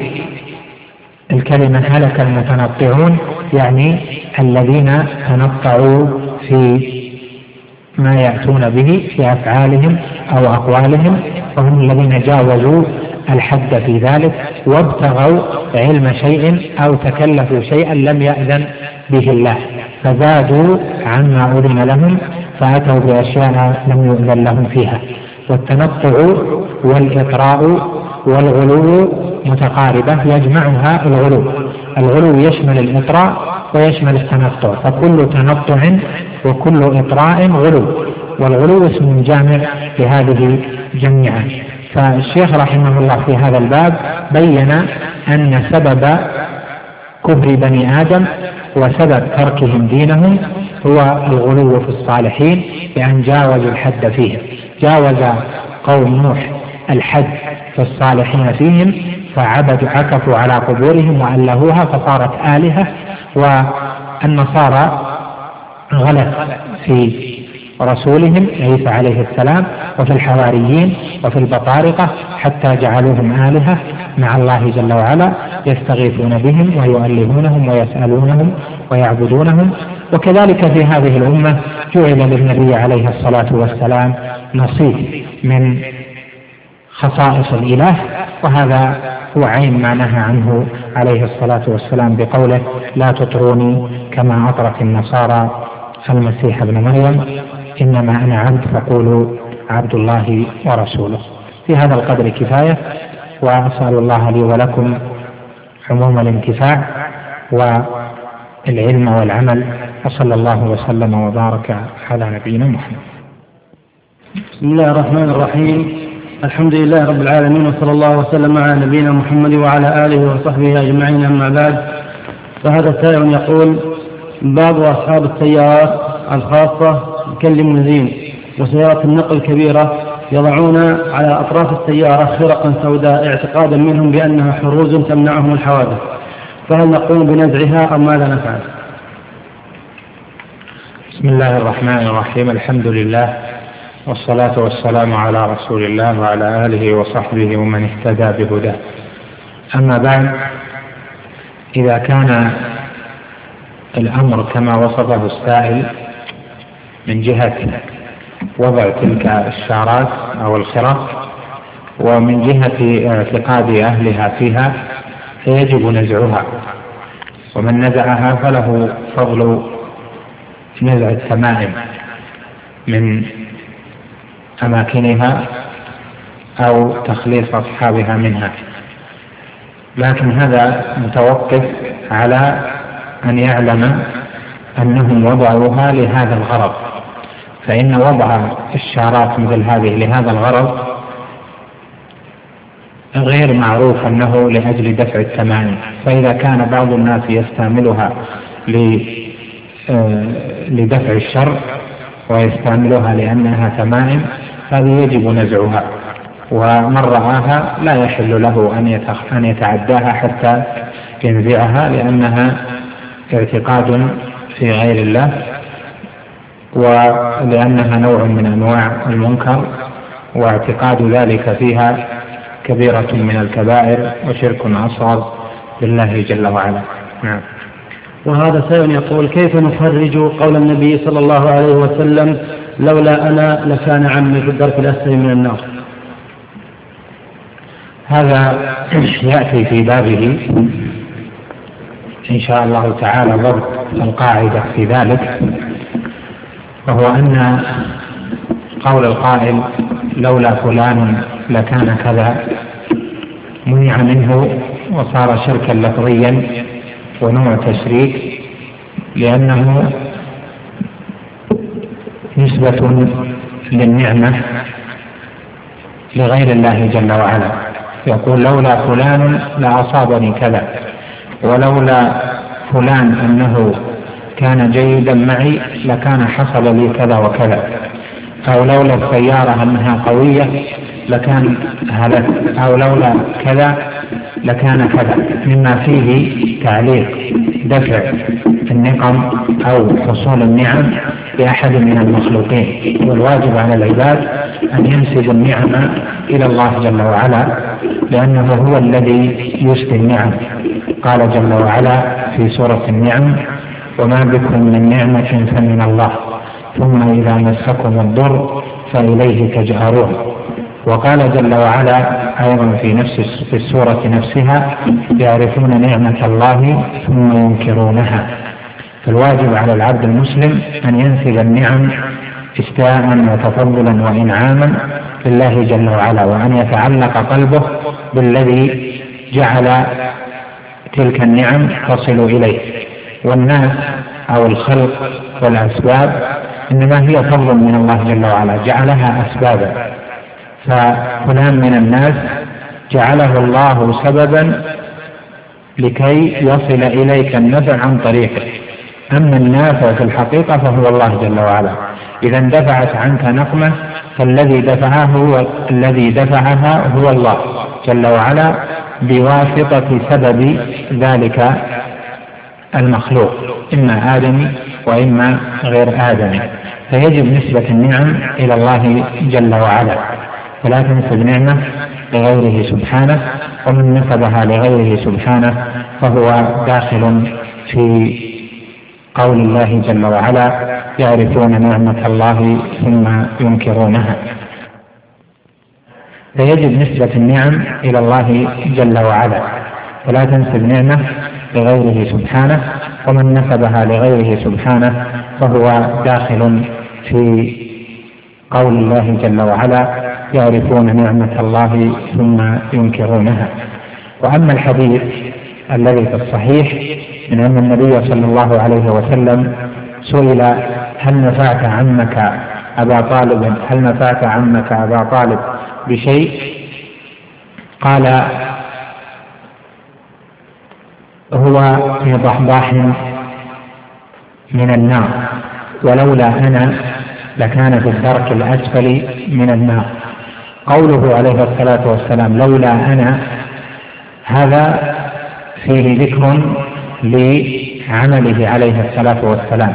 الكلمة هلك المتنطعون يعني الذين تنطعوا في ما يأتون به في أفعالهم أو أقوالهم، وهم الذين جاوزوا الحد في ذلك وابتغوا علم شيء أو تكلفوا شيئا لم يأذن به الله فزادوا عما أذن لهم فأتوا بأشياء لم يؤذن لهم فيها. والتنطع والإطراء والغلو متقاربة يجمعها الغلو. الغلو يشمل الإطراء ويشمل التنطع، فكل تنطع وكل إطراء غلو، والغلو اسم جامع لهذه جميعا. فالشيخ رحمه الله في هذا الباب بين أن سبب كفر بني آدم وسبب تركهم دينهم هو الغلو في الصالحين، بأن جاوزوا الحد فيهم. جاوز قوم نوح الحد في الصالحين فيهم، فعبدوا عكفوا على قبورهم وألهوها فصارت آلهة. والنصارى غلت في رسولهم عيسى عليه السلام وفي الحواريين وفي البطارقة حتى جعلوهم آلهة مع الله جل وعلا، يستغيثون بهم ويؤلهونهم ويسألونهم ويعبدونهم. وكذلك في هذه الأمة جعل للنبي عليه الصلاة والسلام نصيب من خصائص الإله، وهذا هو عين ما نهى عنه عليه الصلاة والسلام بقوله: لا تطروني كما أطرت النصارى المسيح ابن مريم، إنما أنا عبد فقولوا عبد الله ورسوله. في هذا القدر كفاية، وأسأل الله لي ولكم عموم الانتفاع والعلم والعمل، وصلى الله وسلم وبارك على نبينا محمد.
بسم الله الرحمن الرحيم. الحمد لله رب العالمين، وصلى الله وسلم على نبينا محمد وعلى آله وصحبه أجمعين، أما بعد. فهذا سائل يقول: بعض أصحاب السيارات الخاصة كالليموزين وسيارات النقل الكبيرة يضعون على أطراف السيارة خرقا سوداء اعتقادا منهم بأنها حروز تمنعهم الحوادث، فهل نقوم بنزعها أو ماذا نفعل؟
بسم الله الرحمن الرحيم. الحمد لله والصلاة والسلام على رسول الله وعلى آله وصحبه ومن اهتدى بهداه. أما بعد، إذا كان الأمر كما وصفه السائل من جهة وضع تلك الشارات أو الخرق ومن جهة اعتقاد أهلها فيها، فيجب نزعها، ومن نزعها فله فضل نزع التمائم من أماكنها أو تخليص أصحابها منها، لكن هذا متوقف على أن يعلم أنهم وضعوها لهذا الغرض، فإن وضع الشارات مثل هذه لهذا الغرض غير معروف أنه لأجل دفع التمائم. فإذا كان بعض الناس يستعملها لدفع الشر ويستعملها لأنها تمائم، هذه يجب نزعها، ومن رآها لا يحل له أن يتعداها حتى ينزعها، لأنها اعتقاد في غير الله، ولأنها نوع من أنواع المنكر، واعتقاد ذلك فيها كبيرة من الكبائر وشرك أصغر بالله جل وعلا. نعم.
وهذا سائل يقول: كيف نخرج قول النبي صلى الله عليه وسلم: لولا أنا لكان عمي في الدرك الأسفل من النار؟
هذا يأتي في بابه إن شاء الله تعالى ضبط القاعدة في ذلك، وهو أن قول القائل لولا فلان لكان كذا منع منه وصار شركا لفظيا ونوع تشريك، لأنه نسبة للنعمة لغير الله جل وعلا. يقول لولا فلان لأصابني كذا، ولولا فلان أنه كان جيدا معي لكان حصل لي كذا وكذا، أو لولا السيارة أنها قوية لكان هلك، أو لولا كذا لكان كذا، مما فيه تعليق دفع النقم أو حصول النعم بأحد من المخلوقين. والواجب على العباد أن ينسبوا النعم إلى الله جل وعلا، لأنه هو الذي يسدي النعم. قال جل وعلا في سورة النعم: وما بكم من نعمة فمن الله ثم إذا مسكم الضر فإليه تجأرون. وقال جل وعلا أيضا في السورة نفسها: يعرفون نعمة الله ثم ينكرونها. فالواجب على العبد المسلم أن ينسب النعم استاء وتفضلا وإنعاما لله جل وعلا، وأن يتعلق قلبه بالذي جعل تلك النعم تصل إليه. والناس أو الخلق والأسباب إنما هي فضل من الله جل وعلا، جعلها أسبابا، ففلان من الناس جعله الله سببا لكي يصل إليك النفع عن طريقه، أما النافع في الحقيقة فهو الله جل وعلا. إذا اندفعت عنك نقمة فالذي دفعها هو الله جل وعلا بواسطة سبب ذلك المخلوق، إما آدمي وإما غير آدمي. فيجب نسبة النعم إلى الله جل وعلا، فلا تنسب نعمة لغيره سبحانه، ومن نسبها لغيره سبحانه فهو داخل في قول الله جل وعلا: يعرفون نعمة الله ثم ينكرونها. فيجب نسبة النعم إلى الله جل وعلا، فلا تنسب نعمة لغيره سبحانه، ومن نسبها لغيره سبحانه فهو داخل في قول الله جل وعلا: يعرفون نعمة الله ثم ينكرونها. وأما الحديث الذي في الصحيح من أن النبي صلى الله عليه وسلم سئل: هل نفعت عمك أبا طالب بشيء؟ قال: هو في ضحضاح من النار، ولولا أنا لكان في الدرك الأسفل من النار. قوله عليه الصلاة والسلام لولا أنا، هذا فيه ذكر لعمله عليه الصلاة والسلام،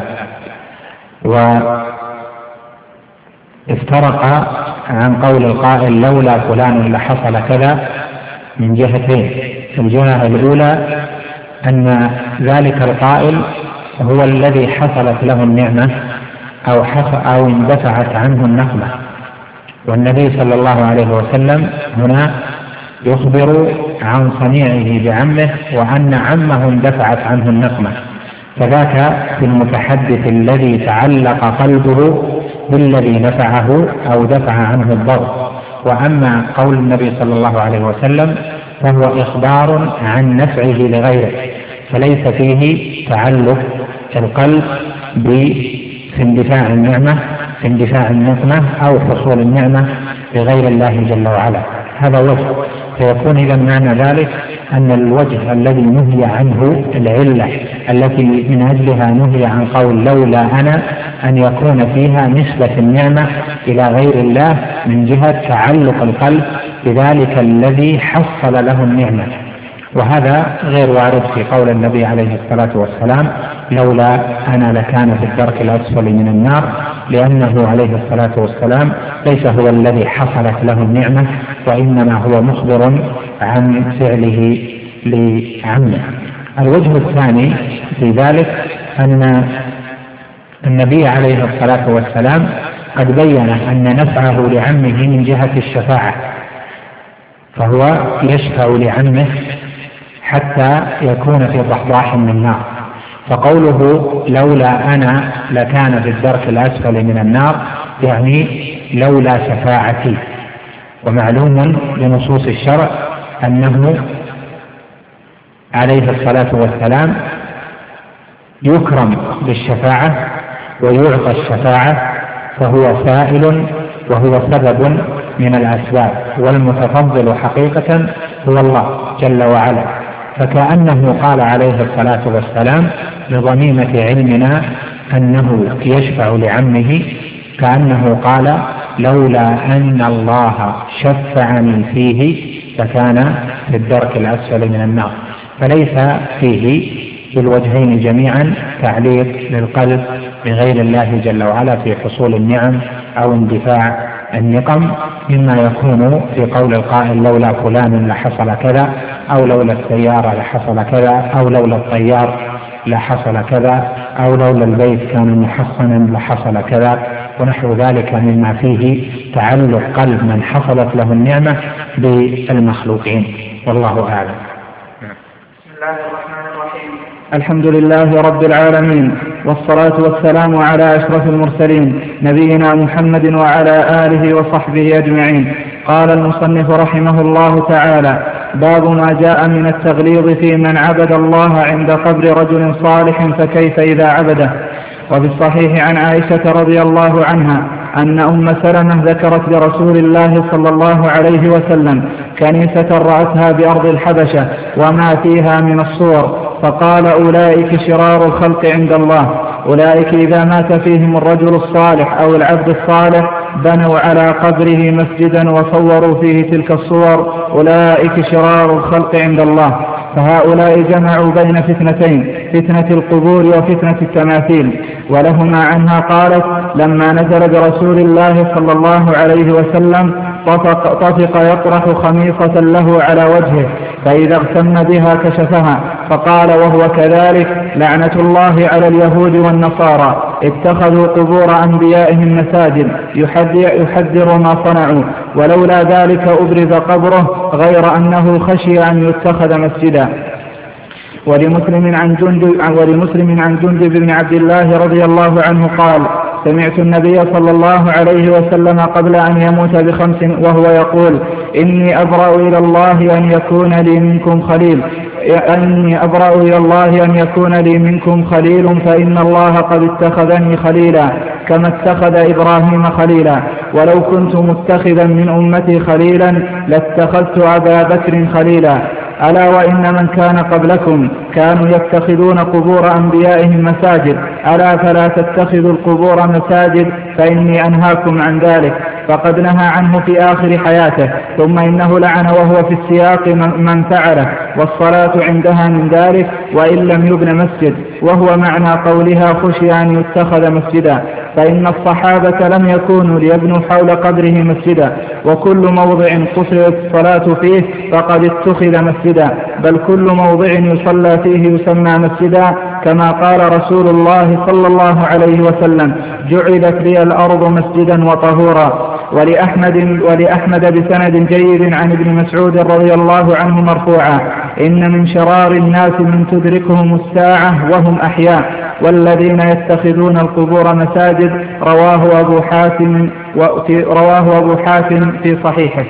وافترق عن قول القائل لولا فلان لحصل كذا من جهتين. الجهة الأولى أن ذلك القائل هو الذي حصلت له النعمة أو اندفعت عنه النقمة، والنبي صلى الله عليه وسلم هنا يخبر عن صنيعه بعمه وأن عمه اندفعت عنه النقمة، فذاك في المتحدث الذي تعلق قلبه بالذي نفعه أو دفع عنه الضر. وأما قول النبي صلى الله عليه وسلم فهو إخبار عن نفعه لغيره، فليس فيه تعلق القلب في اندفاع النعمة، في اندفاع النقمة أو حصول النعمة لغير الله جل وعلا. هذا وجه. فيكون إذا معنى ذلك أن الوجه الذي نهي عنه، العلة التي من أجلها نهي عن قول لولا أنا، أن يكون فيها نسبة النعمة إلى غير الله من جهة تعلق القلب بذلك الذي حصل له النعمة، وهذا غير وارد في قول النبي عليه الصلاة والسلام لولا أنا لكان في الدرك الأسفل من النار، لأنه عليه الصلاة والسلام ليس هو الذي حصلت له النعمة، وإنما هو مخبر عن فعله لعمه. الوجه الثاني في ذلك أن النبي عليه الصلاة والسلام قد بين أن نفعه لعمه من جهة الشفاعة، فهو يشفع لعمه حتى يكون في ضحضاح من النار. فقوله لولا أنا لكان في الدرك الأسفل من النار يعني لولا شفاعتي. ومعلوم بنصوص الشرع أنه عليه الصلاة والسلام يكرم بالشفاعة ويعطى الشفاعة، فهو سائل وهو سبب من الأسباب، والمتفضل حقيقة هو الله جل وعلا. فكأنه قال عليه الصلاة والسلام بضميمة علمنا أنه يشفع لعمه، كأنه قال لولا أن الله شفعني فيه لكان في الدرك الأسفل من النار. فليس فيه في الوجهين جميعا تعليق للقلب بغير الله جل وعلا في حصول النعم أو اندفاع النقم، مما يكون في قول القائل لولا فلان لحصل كذا، أو لولا السيارة لحصل كذا، أو لولا الطيار لحصل كذا، أو لولا البيت كان محصنا لحصل كذا، ونحو ذلك مما فيه تعلق قلب من حصلت له النعمة بالمخلوقين، والله أعلم.
بسم الله الرحمن الرحيم. الحمد لله رب العالمين، والصلاة والسلام على أشرف المرسلين نبينا محمد وعلى آله وصحبه أجمعين. قال المصنف رحمه الله تعالى: باب ما جاء من التغليظ في من عبد الله عند قبر رجل صالح فكيف إذا عبده. وفي الصحيح عن عائشة رضي الله عنها أن أم سلمة ذكرت لرسول الله صلى الله عليه وسلم كنيسة رأتها بأرض الحبشة وما فيها من الصور، فقال: أولئك شرار الخلق عند الله، أولئك إذا مات فيهم الرجل الصالح أو العبد الصالح بنوا على قبره مسجدا وصوروا فيه تلك الصور، أولئك شرار الخلق عند الله. فهؤلاء جمعوا بين فتنتين، فتنة القبور وفتنة التماثيل. ولهما عنها قالت: لما نزل برسول الله صلى الله عليه وسلم طفق يطرح خميصة له على وجهه، فإذا اغتم بها كشفها، فقال وهو كذلك: لعنة الله على اليهود والنصارى اتخذوا قبور أنبيائهم مساجد، يحذر ما صنعوا، ولولا ذلك أبرز قبره غير أنه خشي أن يتخذ مسجدا. ولمسلم عن جندب بن عبد الله رضي الله عنه قال: سمعت النبي صلى الله عليه وسلم قبل أن يموت ب5 وهو يقول: إني أبرأ إلى الله أن يكون لي منكم خليل، فإن الله قد اتخذني خليلا كما اتخذ إبراهيم خليلا، ولو كنت متخذا من أمتي خليلا لاتخذت أبا بكر خليلا. ألا وإن من كان قبلكم كانوا يتخذون قبور أنبيائهم مساجد، ألا فلا تتخذوا القبور مساجد، فإني أنهاكم عن ذلك. فقد نهى عنه في آخر حياته، ثم إنه لعن وهو في السياق من فعله، والصلاة عندها من ذلك وإن لم يبن مسجد، وهو معنى قولها خشي أن يتخذ مسجدا. فإن الصحابة لم يكونوا ليبنوا حول قبره مسجدا، وكل موضع قصرت الصلاة فيه فقد اتخذ مسجدا، بل كل موضع يصلى فيه يسمى مسجدا، كما قال رسول الله صلى الله عليه وسلم: جعلت لي الأرض مسجدا وطهورا. ولأحمد بسند جيد عن ابن مسعود رضي الله عنه مرفوعا: إن من شرار الناس من تدركهم الساعة وهم أحياء، والذين يتخذون القبور مساجد. رواه أبو حاتم في صحيحه.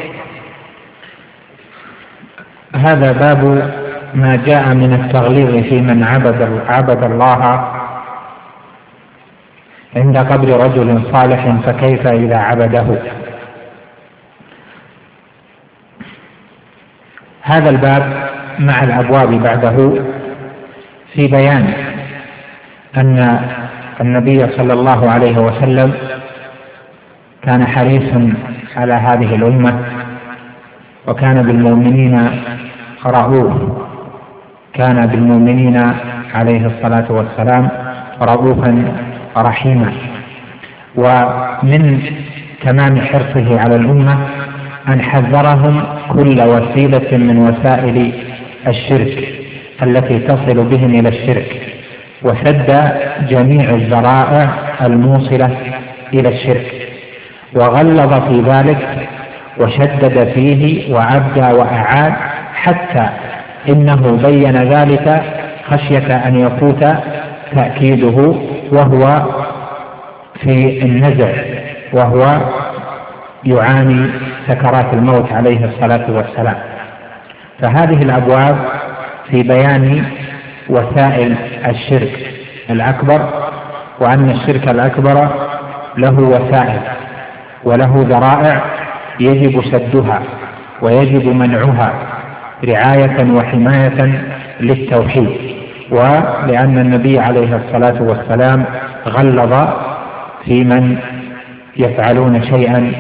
هذا باب ما جاء من التغليظ في من عبد الله عند قبر رجل صالح، فكيف إذا عبده. هذا الباب مع الأبواب بعده في بيان أن النبي صلى الله عليه وسلم كان حريصا على هذه الأمة، وكان بالمؤمنين رؤوف، كان بالمؤمنين عليه الصلاة والسلام رؤوفا رحيما. ومن تمام حرصه على الأمة أن حذرهم كل وسيلة من وسائل الشرك التي تصل بهم إلى الشرك، وسد جميع الذرائع الموصلة إلى الشرك، وغلظ في ذلك وشدد فيه وعبد وأعاد، حتى إنه بين ذلك خشية أن يفوت تأكيده وهو في النزع، وهو يعاني سكرات الموت عليه الصلاة والسلام. فهذه الأبواب في بيان وسائل الشرك الأكبر، وأن الشرك الأكبر له وسائل وله ذرائع يجب سدها ويجب منعها رعاية وحماية للتوحيد. ولأن النبي عليه الصلاة والسلام غلظ في من يفعلون شيئا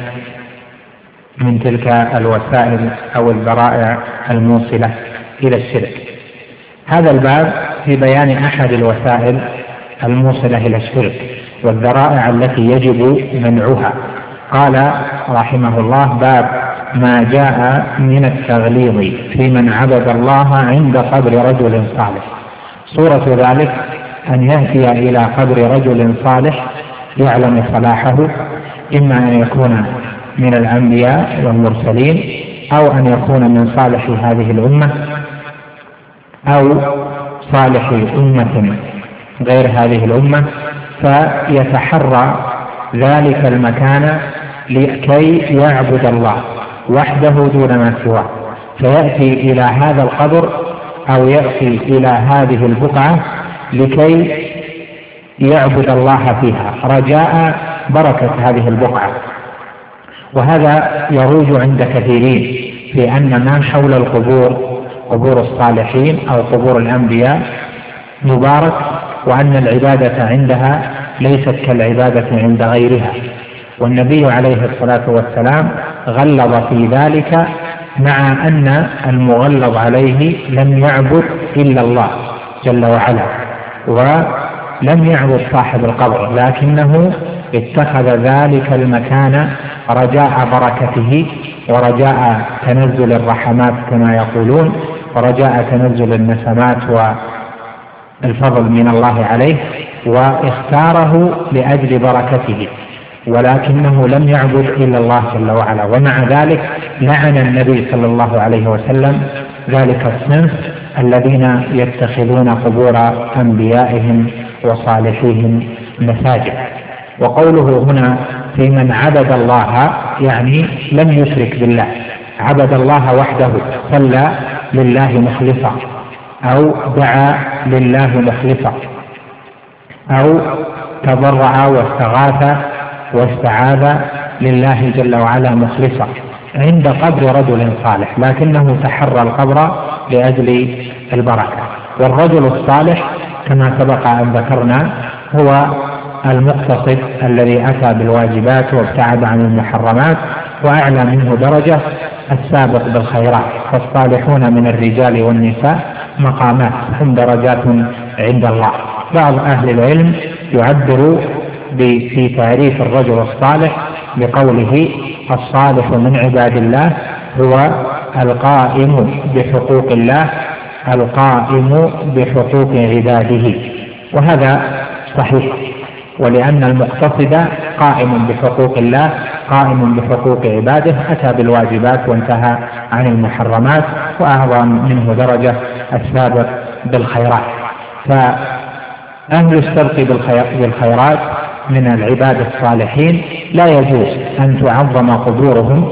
من تلك الوسائل أو الذرائع الموصلة إلى الشرك. هذا الباب في بيان أحد الوسائل الموصلة إلى الشرك والذرائع التي يجب منعها. قال رحمه الله: باب ما جاء من التغليظ في من عبد الله عند قبر رجل صالح. صورة ذلك أن يأتي إلى قبر رجل صالح يعلم صلاحه، إما أن يكون من الأنبياء والمرسلين، أو أن يكون من صالح هذه الأمة، أو صالح أمة غير هذه الأمة، فيتحرى ذلك المكان لكي يعبد الله وحده دون ما سواه، فيأتي إلى هذا القبر أو يأتي إلى هذه البقعة لكي يعبد الله فيها رجاء بركة هذه البقعة. وهذا يروج عند كثيرين في أن ما حول القبور، قبور الصالحين أو قبور الأنبياء، مبارك، وأن العبادة عندها ليست كالعبادة عند غيرها. والنبي عليه الصلاة والسلام غلظ في ذلك، مع أن المغلظ عليه لم يعبد إلا الله جل وعلا، ولم يعبد صاحب القبر، لكنه اتخذ ذلك المكان رجاء بركته ورجاء تنزل الرحمات كما يقولون، ورجاء تنزل النسمات والفضل من الله عليه، واختاره لأجل بركته، ولكنه لم يعبد إلا الله جل وعلا. ومع ذلك لعن النبي صلى الله عليه وسلم ذلك الصنف الذين يتخذون قبور أنبيائهم وصالحيهم مساجد. وقوله هنا في من عبد الله يعني لم يشرك بالله، عبد الله وحده، صلى لله مخلصا، أو دعا لله مخلصا، أو تضرع واستغاث واستعاذ لله جل وعلا مخلصا عند قبر رجل صالح، لكنه تحرى القبر لأجل البركة. والرجل الصالح كما سبق أن ذكرنا هو المقتصد الذي أتى بالواجبات وابتعد عن المحرمات، وأعلى منه درجة السابق بالخيرات. فالصالحون من الرجال والنساء مقامات، هم درجات عند الله. بعض أهل العلم يعبر في تعريف الرجل الصالح بقوله: الصالح من عباد الله هو القائم بحقوق الله، القائم بحقوق عباده. وهذا صحيح، ولأن المقتصد قائم بحقوق الله، قائم بحقوق عباده، أتى بالواجبات وانتهى عن المحرمات، وأعظم منه درجة السابق بالخيرات. فأهل السبق بالخيرات من العباد الصالحين لا يجوز أن تعظم قبورهم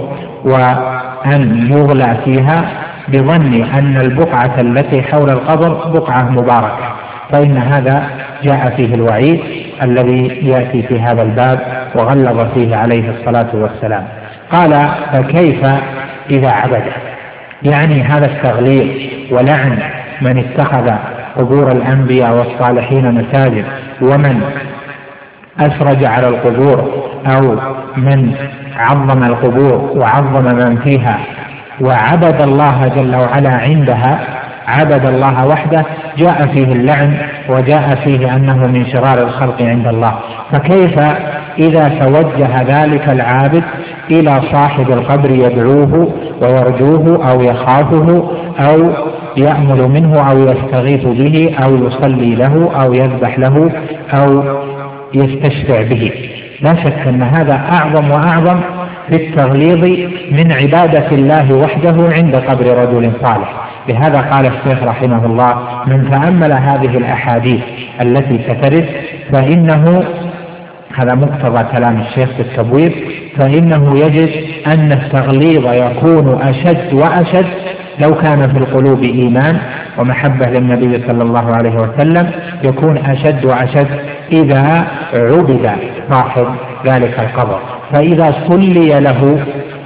وأن يغلى فيها بظن أن البقعة التي حول القبر بقعة مباركة، فإن هذا جاء فيه الوعيد الذي يأتي في هذا الباب وغلظ فيه عليه الصلاة والسلام. قال: فكيف إذا عبد؟ يعني هذا التغليظ ولعن من اتخذ قبور الأنبياء والصالحين مساجد، ومن أسرج على القبور، أو من عظم القبور وعظم من فيها وعبد الله جل وعلا عندها، عبد الله وحده، جاء فيه اللعن وجاء فيه أنه من شرار الخلق عند الله. فكيف إذا توجه ذلك العابد إلى صاحب القبر يدعوه ويرجوه أو يخافه أو يأمل منه أو يستغيث به أو يصلي له أو يذبح له أو يستشفع به؟ لا شك أن هذا أعظم وأعظم في التغليظ من عبادة الله وحده عند قبر رجل صالح. لهذا قال الشيخ رحمه الله: من تأمل هذه الأحاديث التي سترد فإنه، هذا مقتضى كلام الشيخ في التبويب، فإنه يجد أن التغليظ يكون أشد وأشد لو كان في القلوب إيمان ومحبة للنبي صلى الله عليه وسلم، يكون أشد وأشد إذا عبد صاحب ذلك القبر. فإذا صلي له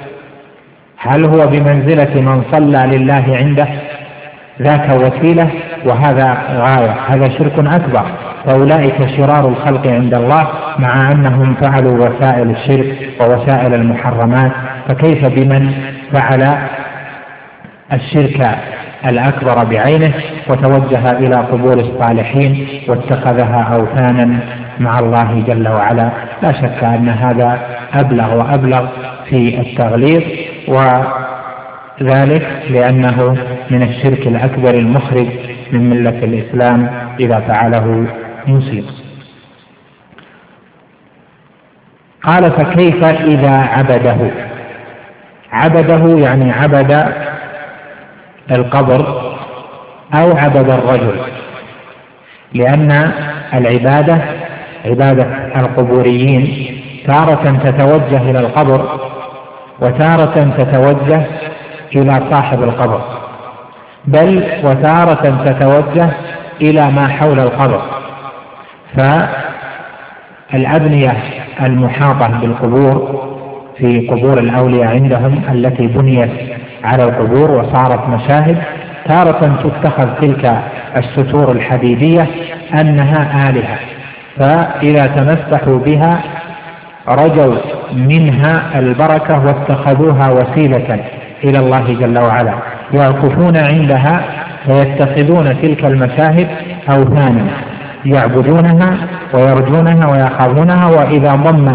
هل هو بمنزلة من صلى لله عنده؟ ذاك وسيلة، وهذا غاية، هذا شرك أكبر، فأولئك شرار الخلق عند الله، مع أنهم فعلوا وسائل الشرك ووسائل المحرمات. فكيف بمن فعل الشرك الأكبر بعينه وتوجه إلى قبور الصالحين واتخذها أوثانا مع الله جل وعلا؟ لا شك أن هذا أبلغ وأبلغ في التغليظ، وذلك لأنه من الشرك الأكبر المخرج من ملة الإسلام إذا فعله مسلم. قال: فكيف إذا عبده؟ عبده يعني عبد القبر أو عبد الرجل، لأن العبادة، عبادة القبوريين، تارة تتوجه إلى القبر وتارة تتوجه إلى صاحب القبر، بل وتارة تتوجه إلى ما حول القبر. الأبنية المحاطة بالقبور في قبور الأولياء عندهم التي بنيت على القبور وصارت مشاهد، تارة تتخذ تلك الستور الحديدية أنها آلهة، فإذا تمسحوا بها رجوا منها البركة واتخذوها وسيلة إلى الله جل وعلا، يعكفون عندها ويتخذون تلك المشاهد أوثانا يعبدونها ويرجونها ويخافونها، وإذا ضم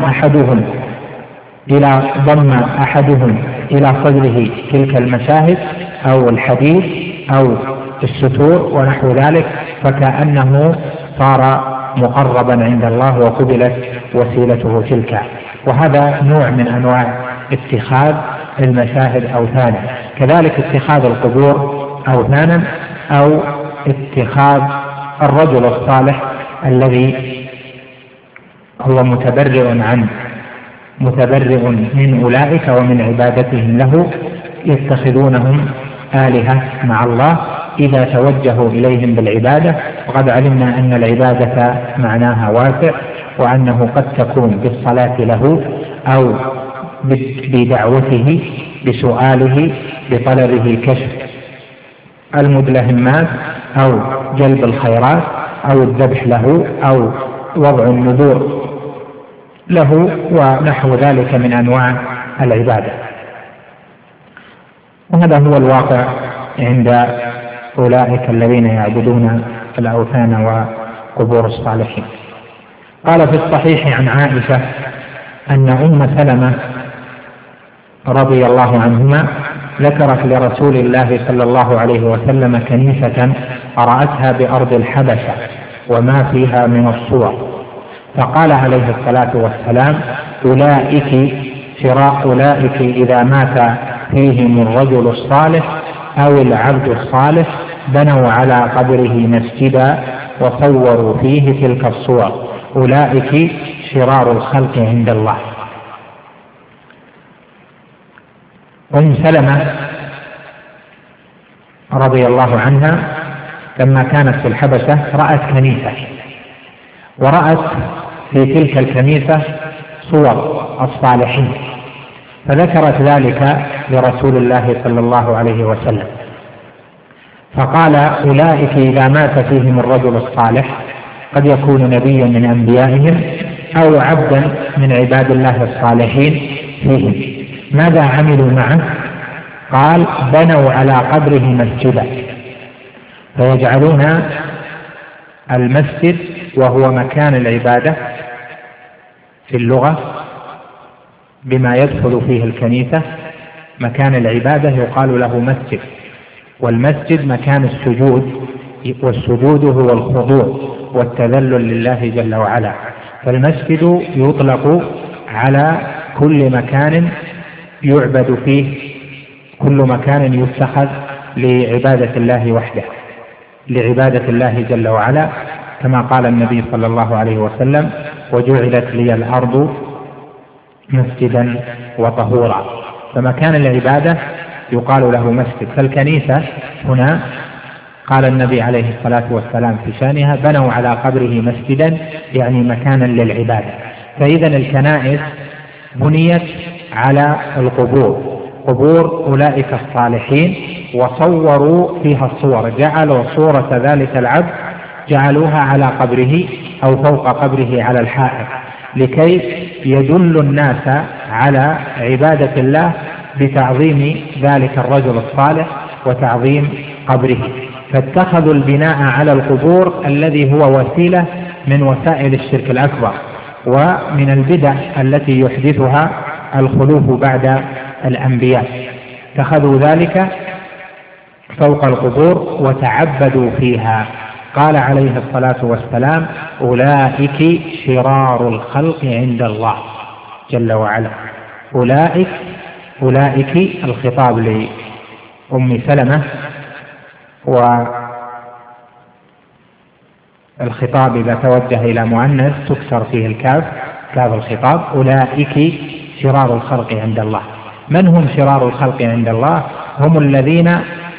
أحدهم إلى صدره تلك المشاهد أو الحديد أو الستور ونحو ذلك فكأنه صار مقربا عند الله وقبلت وسيلته تلك. وهذا نوع من أنواع اتخاذ المشاهد أوثانا. كذلك اتخاذ القبور أوثانا، أو اتخاذ الرجل الصالح الذي هو متبرئ من أولئك ومن عبادتهم له، يتخذونهم آلهة مع الله إذا توجهوا إليهم بالعبادة. وقد علمنا أن العبادة معناها واسع، وأنه قد تكون بالصلاة له أو بدعوته بسؤاله بطلبه كشف المدلهمات أو جلب الخيرات أو الذبح له أو وضع النذور له ونحو ذلك من أنواع العبادة. وهذا هو الواقع عند أولئك الذين يعبدون الأوثان وقبور الصالحين. قال في الصحيح عن عائشة أن أم سلمة رضي الله عنهما ذكرت لرسول الله صلى الله عليه وسلم كنيسة رأتها بأرض الحبشة وما فيها من الصور، فقال عليه الصلاة والسلام: أولئك إذا مات فيهم الرجل الصالح أو العبد الصالح بنوا على قبره مسجدا وصوروا فيه تلك الصور، أولئك شرار الخلق عند الله. أم سلمة رضي الله عنها لما كانت في الحبشة رأت كنيسة، ورأت في تلك الكنيسة صور الصالحين، فذكرت ذلك لرسول الله صلى الله عليه وسلم، فقال: أولئك إذا مات فيهم الرجل الصالح، قد يكون نبيا من أنبيائهم أو عبدا من عباد الله الصالحين فيهم، ماذا عملوا معه؟ قال: بنوا على قبره مسجدا، فيجعلون المسجد وهو مكان العبادة في اللغة بما يدخل فيه الكنيسة، مكان العبادة يقال له مسجد، والمسجد مكان السجود، والسجود هو الخضوع والتذلل لله جل وعلا، فالمسجد يطلق على كل مكان يعبد فيه، كل مكان يتخذ لعبادة الله وحده، لعبادة الله جل وعلا، كما قال النبي صلى الله عليه وسلم: وجعلت لي الأرض مسجدا وطهورا. فمكان العبادة يقال له مسجد. فالكنيسة هنا قال النبي عليه الصلاة والسلام في شأنها: بنوا على قبره مسجدا، يعني مكانا للعبادة. فإذا الكنائس بنيت على القبور، قبور أولئك الصالحين، وصوروا فيها الصور، جعلوا صورة ذلك العبد جعلوها على قبره أو فوق قبره على الحائط، لكي يدل الناس على عبادة الله بتعظيم ذلك الرجل الصالح وتعظيم قبره، فاتخذوا البناء على القبور الذي هو وسيلة من وسائل الشرك الأكبر ومن البدع التي يحدثها الخلوف بعد الأنبياء، اتخذوا ذلك فوق القبور وتعبدوا فيها. قال عليه الصلاة والسلام: أولئك شرار الخلق عند الله جل وعلا. أولئك الخطاب لأم سلمة، والخطاب إذا توجه إلى مؤنث تكسر فيه الكاف، كاف الخطاب. أولئك شرار الخلق عند الله. من هم شرار الخلق عند الله؟ هم الذين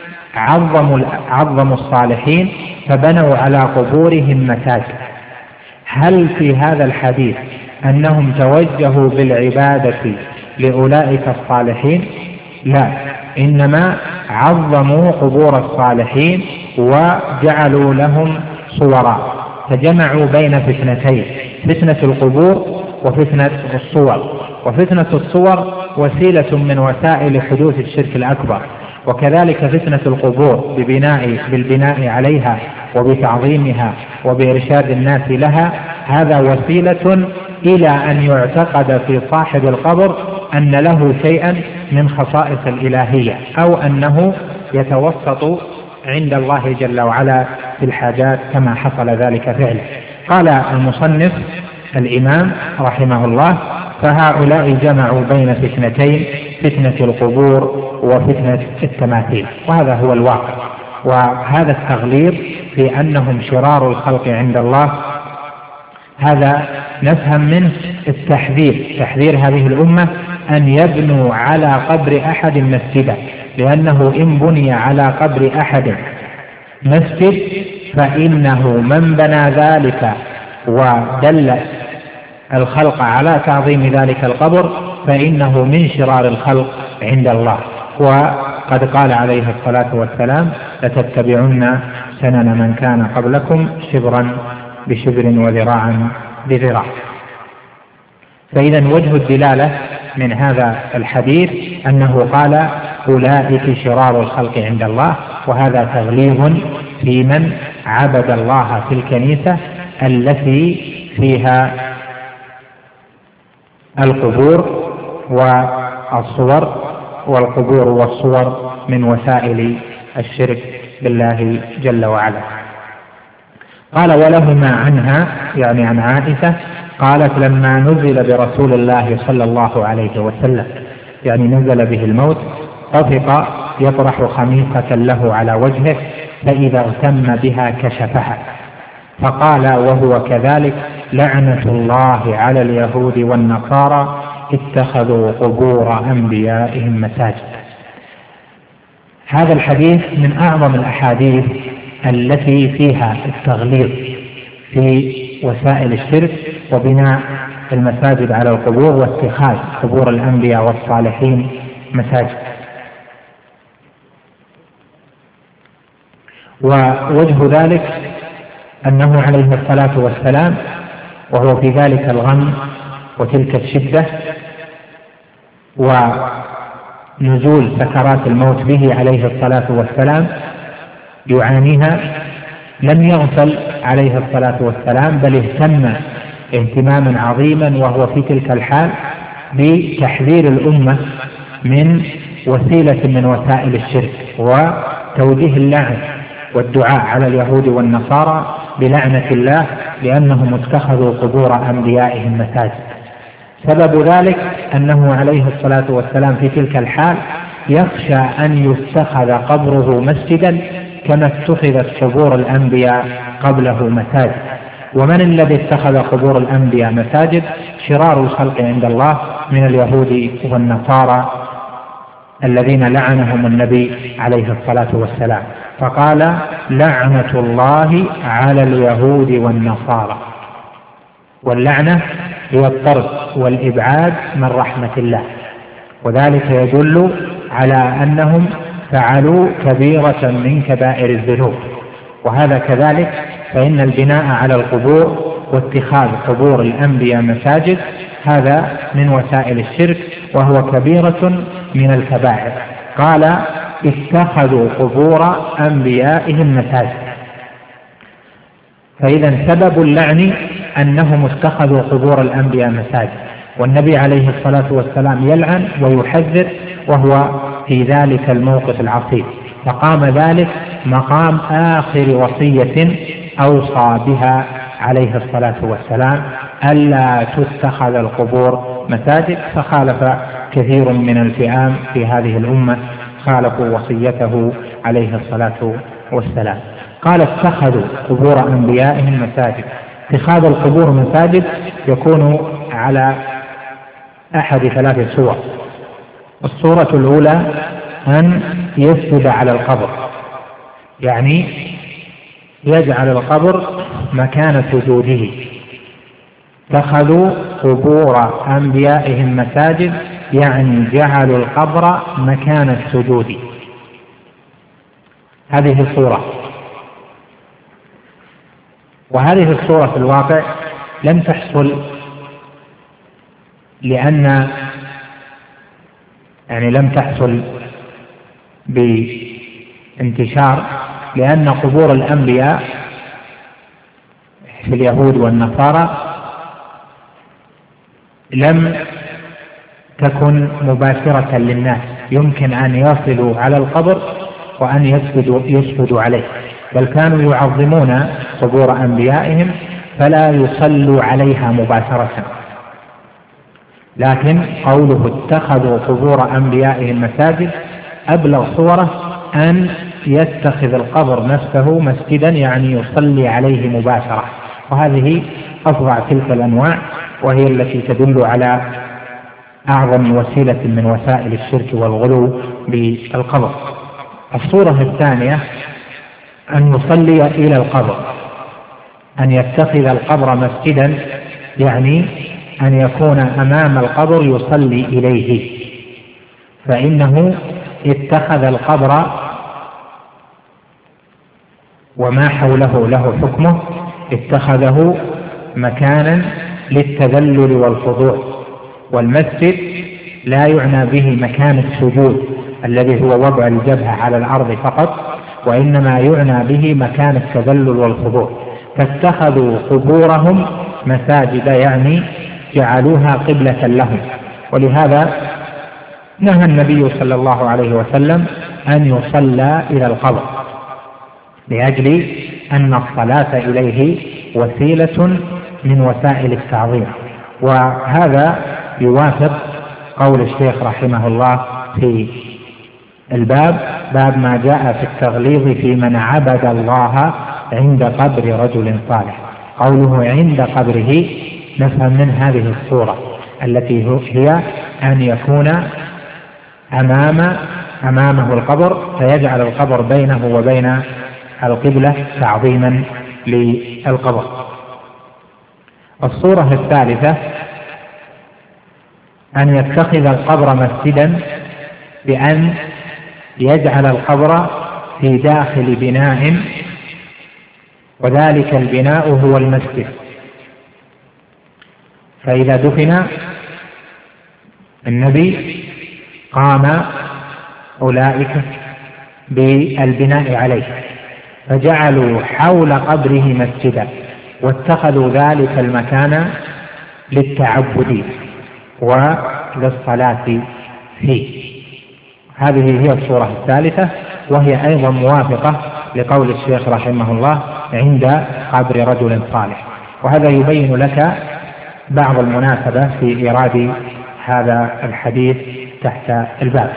عظموا الصالحين فبنوا على قبورهم مساجد. هل في هذا الحديث أنهم توجهوا بالعبادة لأولئك الصالحين، لا، إنما عظموا قبور الصالحين وجعلوا لهم صورا، فجمعوا بين فتنتين: فتنة القبور وفتنة الصور. وفتنة الصور وسيلة من وسائل حدوث الشرك الأكبر، وكذلك فتنة القبور بالبناء عليها وبتعظيمها وبإرشاد الناس لها، هذا وسيلة إلى أن يعتقد في صاحب القبر أن له شيئا من خصائص الإلهية، أو أنه يتوسط عند الله جل وعلا في الحاجات كما حصل ذلك فعلا. قال المصنف الإمام رحمه الله: فهؤلاء جمعوا بين فتنتين: فتنة القبور وفتنة التماثيل. وهذا هو الواقع، وهذا التغليظ في أنهم شرار الخلق عند الله هذا نفهم منه تحذير هذه الأمة أن يبنوا على قبر أحد مسجدا، لأنه إن بني على قبر أحد مسجد فإنه من بنى ذلك ودل الخلق على تعظيم ذلك القبر فإنه من شرار الخلق عند الله. وقد قال عليه الصلاة والسلام: لتتبعن سنن من كان قبلكم شبرا بشبر وذراعا بذراع. فإذا وجه الدلالة من هذا الحديث أنه قال: أولئك شرار الخلق عند الله، وهذا تغليظ في من عبد الله في الكنيسة التي فيها القبور والصور، والقبور والصور من وسائل الشرك بالله جل وعلا. قال: ولهما عنها، يعني عن عائشة، قالت: لما نزل برسول الله صلى الله عليه وسلم، يعني نزل به الموت، طفق يطرح خميصة له على وجهه، فإذا اغتم بها كشفها، فقال وهو كذلك: لعنة الله على اليهود والنصارى اتخذوا قبور أنبيائهم مساجد. هذا الحديث من أعظم الأحاديث التي فيها التغليظ في وسائل الشرك وبناء المساجد على القبور واتخاذ قبور الأنبياء والصالحين مساجد. ووجه ذلك أنه عليه الصلاة والسلام وهو في ذلك الغم وتلك الشدة ونزول سكرات الموت به عليه الصلاة والسلام يعانيها، لم يغفل عليه الصلاة والسلام، بل اهتم اهتماما عظيما وهو في تلك الحال بتحذير الأمة من وسيلة من وسائل الشرك وتوجيه اللعن والدعاء على اليهود والنصارى بلعنة الله لأنهم اتخذوا قبور أنبيائهم مساجد. سبب ذلك أنه عليه الصلاة والسلام في تلك الحال يخشى أن يتخذ قبره مسجدا كما اتخذت قبور الأنبياء قبله مساجد. ومن الذي اتخذ قبور الأنبياء مساجد؟ شرار الخلق عند الله من اليهود والنصارى الذين لعنهم النبي عليه الصلاة والسلام، فقال: لعنة الله على اليهود والنصارى. واللعنة هي الطرد والإبعاد من رحمة الله، وذلك يدل على أنهم فعلوا كبيرة من كبائر الذنوب. وهذا كذلك، فإن البناء على القبور واتخاذ قبور الأنبياء مساجد هذا من وسائل الشرك وهو كبيرة من الكبائر. قال: اتخذوا قبور أنبيائهم مساجد. فإذا سبب اللعن أنهم اتخذوا قبور الأنبياء مساجد، والنبي عليه الصلاة والسلام يلعن ويحذر وهو في ذلك الموقف العصيب، فقام ذلك مقام آخر وصية أوصى بها عليه الصلاة والسلام ألا تتخذ القبور مساجد. فخالف كثير من الفئام في هذه الأمة، خالفوا وصيته عليه الصلاة والسلام. قال: اتخذوا قبور أنبيائهم مساجد. اتخاذ القبور مساجد يكون على أحد ثلاث صور. الصورة الأولى أن يسجد على القبر، يعني يجعل القبر مكان سجوده. اتخذوا قبور أنبيائهم مساجد، يعني جعلوا القبر مكان السجود. هذه الصورة، وهذه الصورة في الواقع لم تحصل لم تحصل بانتشار، لأن قبور الأنبياء في اليهود والنصارى لم تكن مباشرة للناس، يمكن أن يصلوا على القبر وأن يسجدوا عليه، بل كانوا يعظمون قبور أنبيائهم فلا يصلوا عليها مباشرة. لكن قوله اتخذوا قبور أنبيائهم مساجد أبلغ صورة أن يتخذ القبر نفسه مسجدا، يعني يصلي عليه مباشرة، وهذه أفظع تلك الأنواع، وهي التي تدل على أعظم وسيلة من وسائل الشرك والغلو بالقبر. الصورة الثانية أن يصلي إلى القبر، أن يتخذ القبر مسجدا، يعني أن يكون أمام القبر يصلي إليه، فإنه اتخذ القبر وما حوله له حكمه، اتخذه مكانا للتذلل والخضوع، والمسجد لا يعنى به مكان السجود الذي هو وضع الجبهة على الأرض فقط، وإنما يعنى به مكان التذلل والخضوع. فاتخذوا قبورهم مساجد، يعني جعلوها قبلة لهم، ولهذا نهى النبي صلى الله عليه وسلم أن يصلى إلى القبر، لأجل أن الصلاة إليه وسيلة من وسائل التعظيم. وهذا يوافق قول الشيخ رحمه الله في الباب، باب ما جاء في التغليظ في من عبد الله عند قبر رجل صالح. قوله عند قبره نفهم من هذه الصورة التي هي أن يكون أمامه القبر، فيجعل القبر بينه وبين القبلة تعظيما للقبر. الصورة الثالثة أن يتخذ القبر مسجدا، بأن يجعل القبر في داخل بناء، وذلك البناء هو المسجد، فإذا دفن النبي قام أولئك بالبناء عليه، فجعلوا حول قبره مسجدا، واتخذوا ذلك المكان للتعبد وللصلاة فيه. هذه هي الصورة الثالثة، وهي أيضا موافقة لقول الشيخ رحمه الله عند قبر رجل صالح. وهذا يبين لك بعض المناسبة في إيراد هذا الحديث تحت الباب.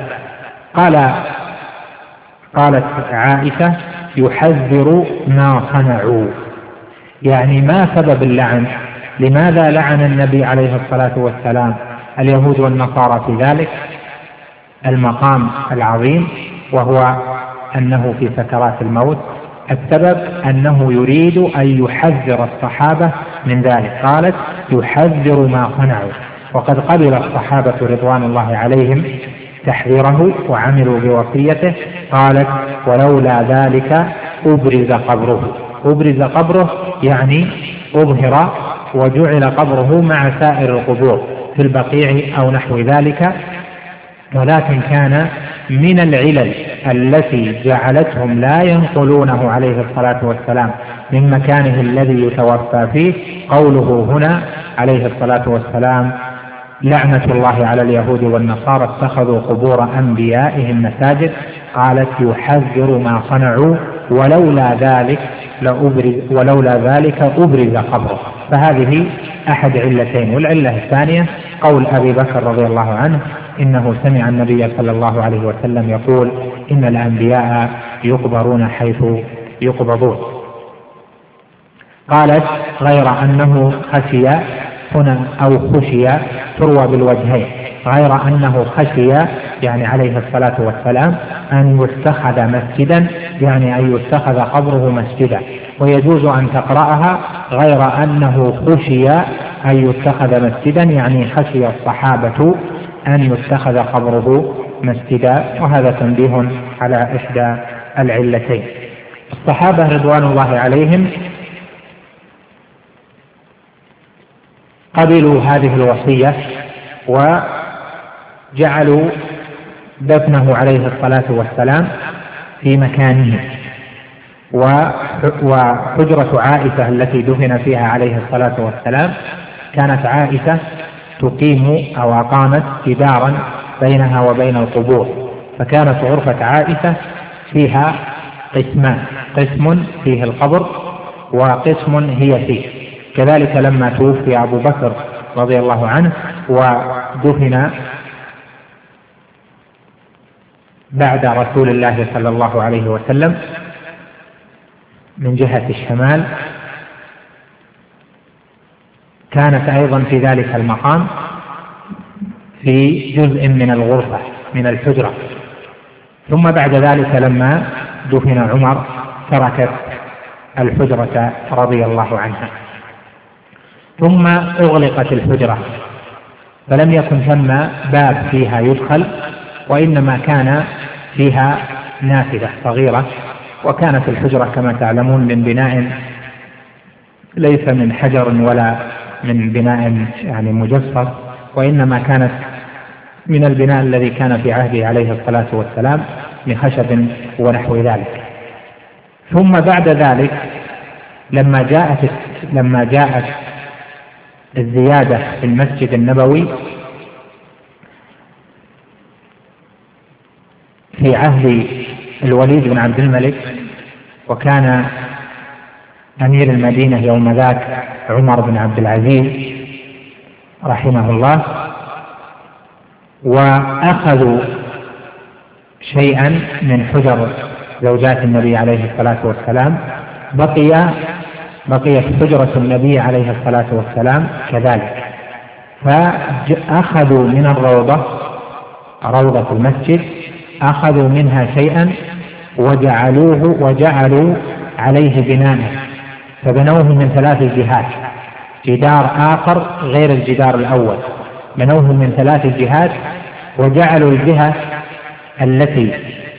قالت عائشة يحذر ما صنعوا، يعني ما سبب اللعن، لماذا لعن النبي عليه الصلاة والسلام اليهود والنصارى في ذلك المقام العظيم، وهو أنه في سكرات الموت؟ السبب أنه يريد أن يحذر الصحابة من ذلك. قالت يحذر ما صنعوا، وقد قبل الصحابة رضوان الله عليهم تحذيره وعملوا بوصيته. قالت ولولا ذلك أبرز قبره. أبرز قبره يعني أظهر وجعل قبره مع سائر القبور في البقيع أو نحو ذلك، ولكن كان من العلل التي جعلتهم لا ينقلونه عليه الصلاة والسلام من مكانه الذي يتوفى فيه قوله هنا عليه الصلاة والسلام لعنة الله على اليهود والنصارى اتخذوا قبور أنبيائهم مساجد. قالت يحذر ما صنعوا ولولا ذلك أبرز قبره. فهذه أحد علتين. والعلة الثانية قول أبي بكر رضي الله عنه إنه سمع النبي صلى الله عليه وسلم يقول إن الأنبياء يقبرون حيث يقبضون. قالت غير أنه خشي هنا أو خشي تروى بالوجهين، غير أنه خشي يعني عليه الصلاة والسلام أن يتخذ مسجدا، يعني أن يتخذ قبره مسجدا، ويجوز أن تقرأها، غير أنه خشي أن يتخذ مسجدا، يعني خشي الصحابة أن يتخذ قبره مسجدا، وهذا تنبيه على إحدى العلتين. الصحابة رضوان الله عليهم قبلوا هذه الوصية وجعلوا دفنه عليه الصلاة والسلام في مكانه، وحجرة عائشة التي دفن فيها عليه الصلاة والسلام كانت عائشة تقيم أو أقامت جدارا بينها وبين القبور، فكانت غرفة عائشة فيها قسمان، قسم فيه القبر وقسم هي فيه. كذلك لما توفي أبو بكر رضي الله عنه ودفن بعد رسول الله صلى الله عليه وسلم من جهة الشمال، كانت أيضا في ذلك المقام في جزء من الغرفة من الحجرة. ثم بعد ذلك لما دفن عمر تركت الحجرة رضي الله عنها، ثم أغلقت الحجرة، فلم يكن ثم باب فيها يدخل، وإنما كان فيها نافذة صغيرة. وكانت الحجرة كما تعلمون من بناء ليس من حجر ولا من بناء يعني مجصف، وإنما كانت من البناء الذي كان في عهده عليه الصلاة والسلام من خشب ونحو ذلك. ثم بعد ذلك لما جاءت الزيادة في المسجد النبوي في عهد الوليد بن عبد الملك، وكان أمير المدينة يوم ذاك عمر بن عبد العزيز رحمه الله، وأخذوا شيئا من حجر زوجات النبي عليه الصلاة والسلام، بقيت حجرة النبي عليه الصلاة والسلام كذلك، فأخذوا من روضة المسجد أخذوا منها شيئا وجعلوا عليه بناء، فبنوه من 3 جهات، جدار آخر غير الجدار الأول، بنوه من 3 جهات، وجعلوا الجهة التي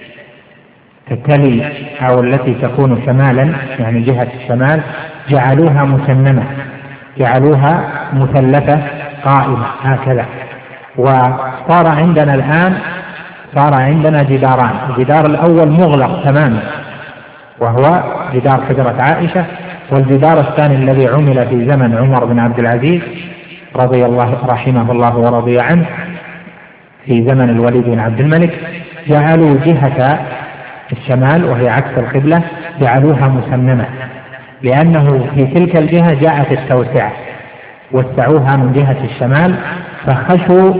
تتلي أو التي تكون شمالا يعني جهة الشمال جعلوها مسنمة، جعلوها مثلثة قائمة هكذا. وصار عندنا الآن جداران، الجدار الأول مغلق تماما وهو جدار حجرة عائشة، والجدار الثاني الذي عمل في زمن عمر بن عبد العزيز رحمه الله ورضي عنه في زمن الوليد بن عبد الملك، جعلوا جهة الشمال وهي عكس القبلة جعلوها مسنمة، لأنه في تلك الجهة جاءت التوسعة، وسعوها من جهة الشمال، فخشوا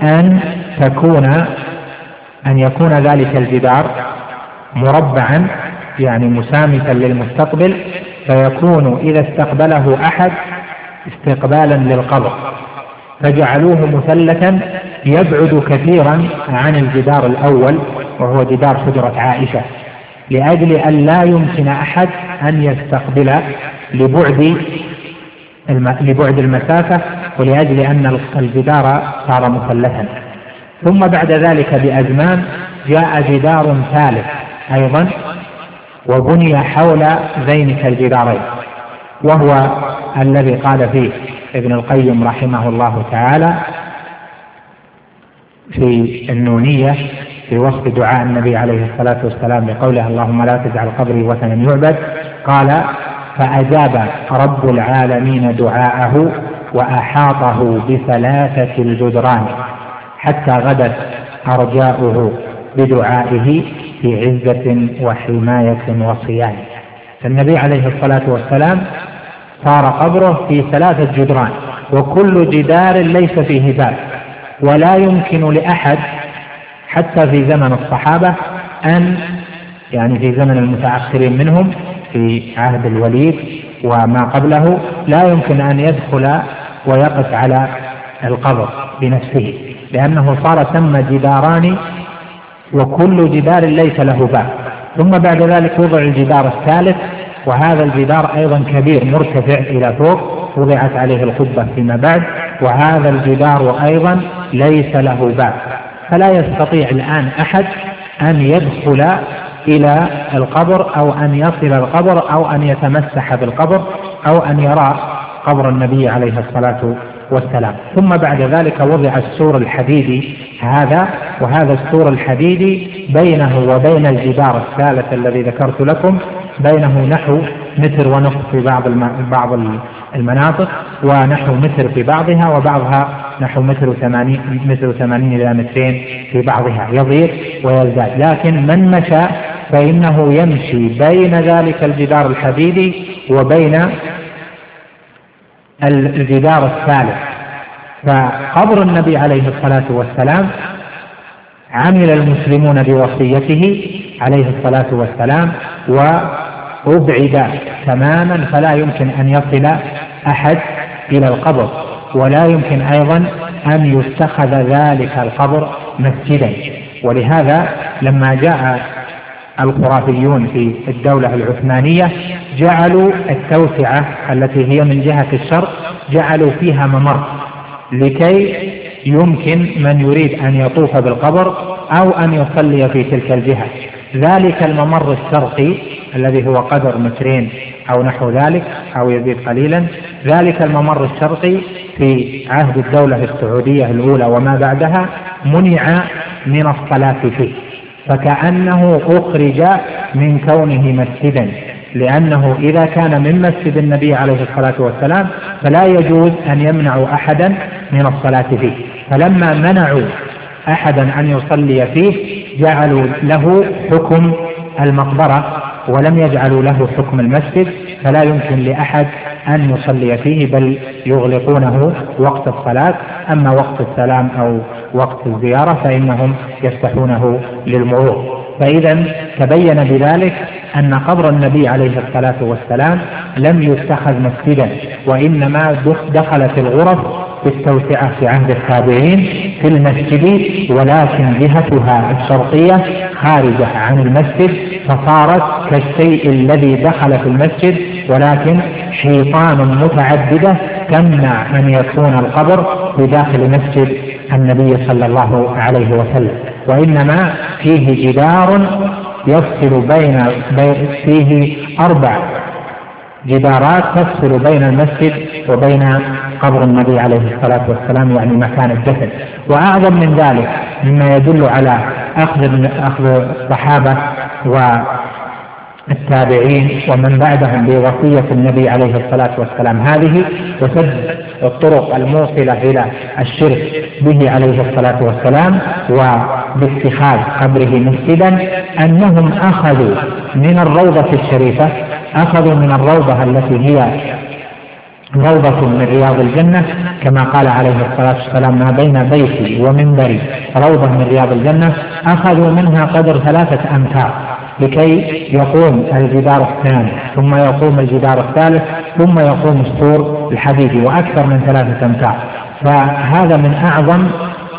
أن يكون ذلك الجدار مربعا يعني مسامتا للمستقبل، فيكون إذا استقبله أحد استقبالا للقبر، فجعلوه مثلثا يبعد كثيرا عن الجدار الأول وهو جدار حجرة عائشة، لأجل أن لا يمكن أحد أن يستقبل لبعد المسافة، ولأجل أن الجدار صار مثلثا. ثم بعد ذلك بأزمان جاء جدار ثالث أيضا وبني حول ذينك الجدارين، وهو الذي قال فيه ابن القيم رحمه الله تعالى في النونية في وصف دعاء النبي عليه الصلاة والسلام بقوله اللهم لا تجعل قبري وثنا يعبد، قال فأجاب رب العالمين دعاءه وأحاطه ب3 الجدران حتى غدت أرجاؤه بدعائه في عزة وحماية وصيان. فالنبي عليه الصلاة والسلام صار قبره في 3 جدران، وكل جدار ليس فيه باب، ولا يمكن لأحد حتى في زمن الصحابة يعني في زمن المتأخرين منهم في عهد الوليد وما قبله لا يمكن أن يدخل ويقف على القبر بنفسه، لأنه صار ثم جداران وكل جدار ليس له باب. ثم بعد ذلك وضع الجدار الثالث وهذا الجدار أيضا كبير مرتفع إلى فوق وضعت عليه القبة فيما بعد، وهذا الجدار أيضا ليس له باب، فلا يستطيع الآن أحد أن يدخل إلى القبر أو أن يصل القبر أو أن يتمسح بالقبر أو أن يرى قبر النبي عليه الصلاة والسلام. ثم بعد ذلك وضع السور الحديدي هذا، وهذا السور الحديدي بينه وبين الجدار الثالث الذي ذكرت لكم بينه نحو متر ونصف في بعض المناطق، ونحو متر في بعضها، وبعضها نحو متر 80 إلى مترين في بعضها، يضيق ويزداد. لكن من مشى فإنه يمشي بين ذلك الجدار الحديدي وبين الجدار الثالث. فقبر النبي عليه الصلاة والسلام عمل المسلمون بوصيته عليه الصلاة والسلام وأبعد تماما، فلا يمكن أن يصل أحد إلى القبر، ولا يمكن أيضا أن يتخذ ذلك القبر مسجدا. ولهذا لما جاء الخرافيون في الدولة العثمانية جعلوا التوسعة التي هي من جهة الشرق جعلوا فيها ممر لكي يمكن من يريد أن يطوف بالقبر أو أن يصلي في تلك الجهة. ذلك الممر الشرقي الذي هو قدر مترين أو نحو ذلك أو يزيد قليلا، ذلك الممر الشرقي في عهد الدولة السعودية الأولى وما بعدها منع من الصلاة فيه، فكأنه أخرج من كونه مسجدا، لأنه إذا كان من مسجد النبي عليه الصلاة والسلام فلا يجوز أن يمنع أحدا من الصلاة فيه. فلما منعوا أحدا أن يصلي فيه جعلوا له حكم المقبرة ولم يجعلوا له حكم المسجد، فلا يمكن لأحد أن يصلي فيه، بل يغلقونه وقت الصلاة. أما وقت السلام أو وقت الزيارة فإنهم يفتحونه للمرور. فإذا تبين بذلك أن قبر النبي عليه الصلاة والسلام لم يتخذ مسجدا، وإنما دخلت الغرف بالتوسعة في عهد التابعين في المسجد، ولكن جهتها الشرقية خارجة عن المسجد، فصارت كالشيء الذي دخل في المسجد، ولكن حيطان متعددة تمنع أن يكون القبر في داخل مسجد النبي صلى الله عليه وسلم. وإنما فيه جدار يفصل فيه 4 جدارات تفصل بين المسجد وبين قبر النبي عليه الصلاة والسلام، يعني مكان الدفن. وأعظم من ذلك مما يدل على أخذ الصحابة والتابعين ومن بعدهم بوصية النبي عليه الصلاة والسلام هذه، وسد الطرق الموصلة إلى الشرك به عليه الصلاة والسلام وباتخاذ قبره مسجدا، أنهم أخذوا من الروضة الشريفة، أخذوا من الروضة التي هي روضة من رياض الجنة، كما قال عليه الصلاة والسلام: ما بين بيتي ومنبري روضة من رياض الجنة، أخذوا منها قدر 3 أمتار لكي يقوم الجدار الثاني، ثم يقوم الجدار الثالث، ثم يقوم السور الحديدي، وأكثر من 3 أمتار. فهذا من أعظم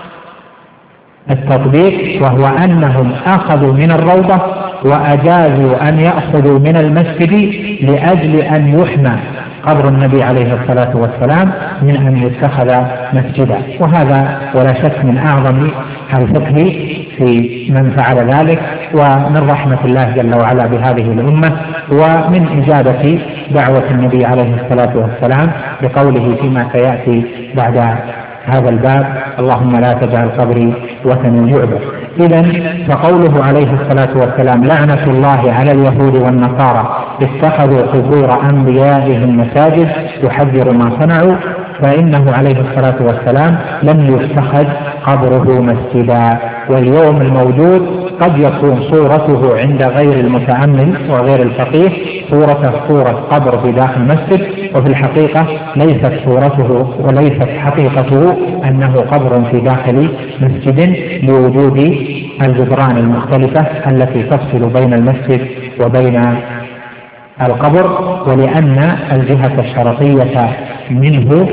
التطبيق، وهو أنهم أخذوا من الروضة وأجازوا أن يأخذوا من المسجد لأجل أن يحمى قبر النبي عليه الصلاة والسلام من أن يتخذ مسجدا. وهذا ولا شك من أعظم الفقه في من فعل ذلك، ومن رحمة الله جل وعلا بهذه الأمة، ومن إجابة دعوة النبي عليه الصلاة والسلام بقوله فيما سيأتي بعد هذا الباب: اللهم لا تجعل قبري وثنا يعبد. إذن فقوله عليه الصلاة والسلام: لعنة الله على اليهود والنصارى اتخذوا قبور أنبيائهم مساجد، يحذر ما صنعوا، فإنه عليه الصلاة والسلام لم يتخذ قبره مسجدا. واليوم الموجود قد يكون صورته عند غير المتأمل وغير الفقيه صورة قبر في داخل مسجد، وفي الحقيقة ليست صورته وليست حقيقته أنه قبر في داخل مسجد، لوجود الجدران المختلفة التي تفصل بين المسجد وبين القبر، ولأن الجهة الشرقية منه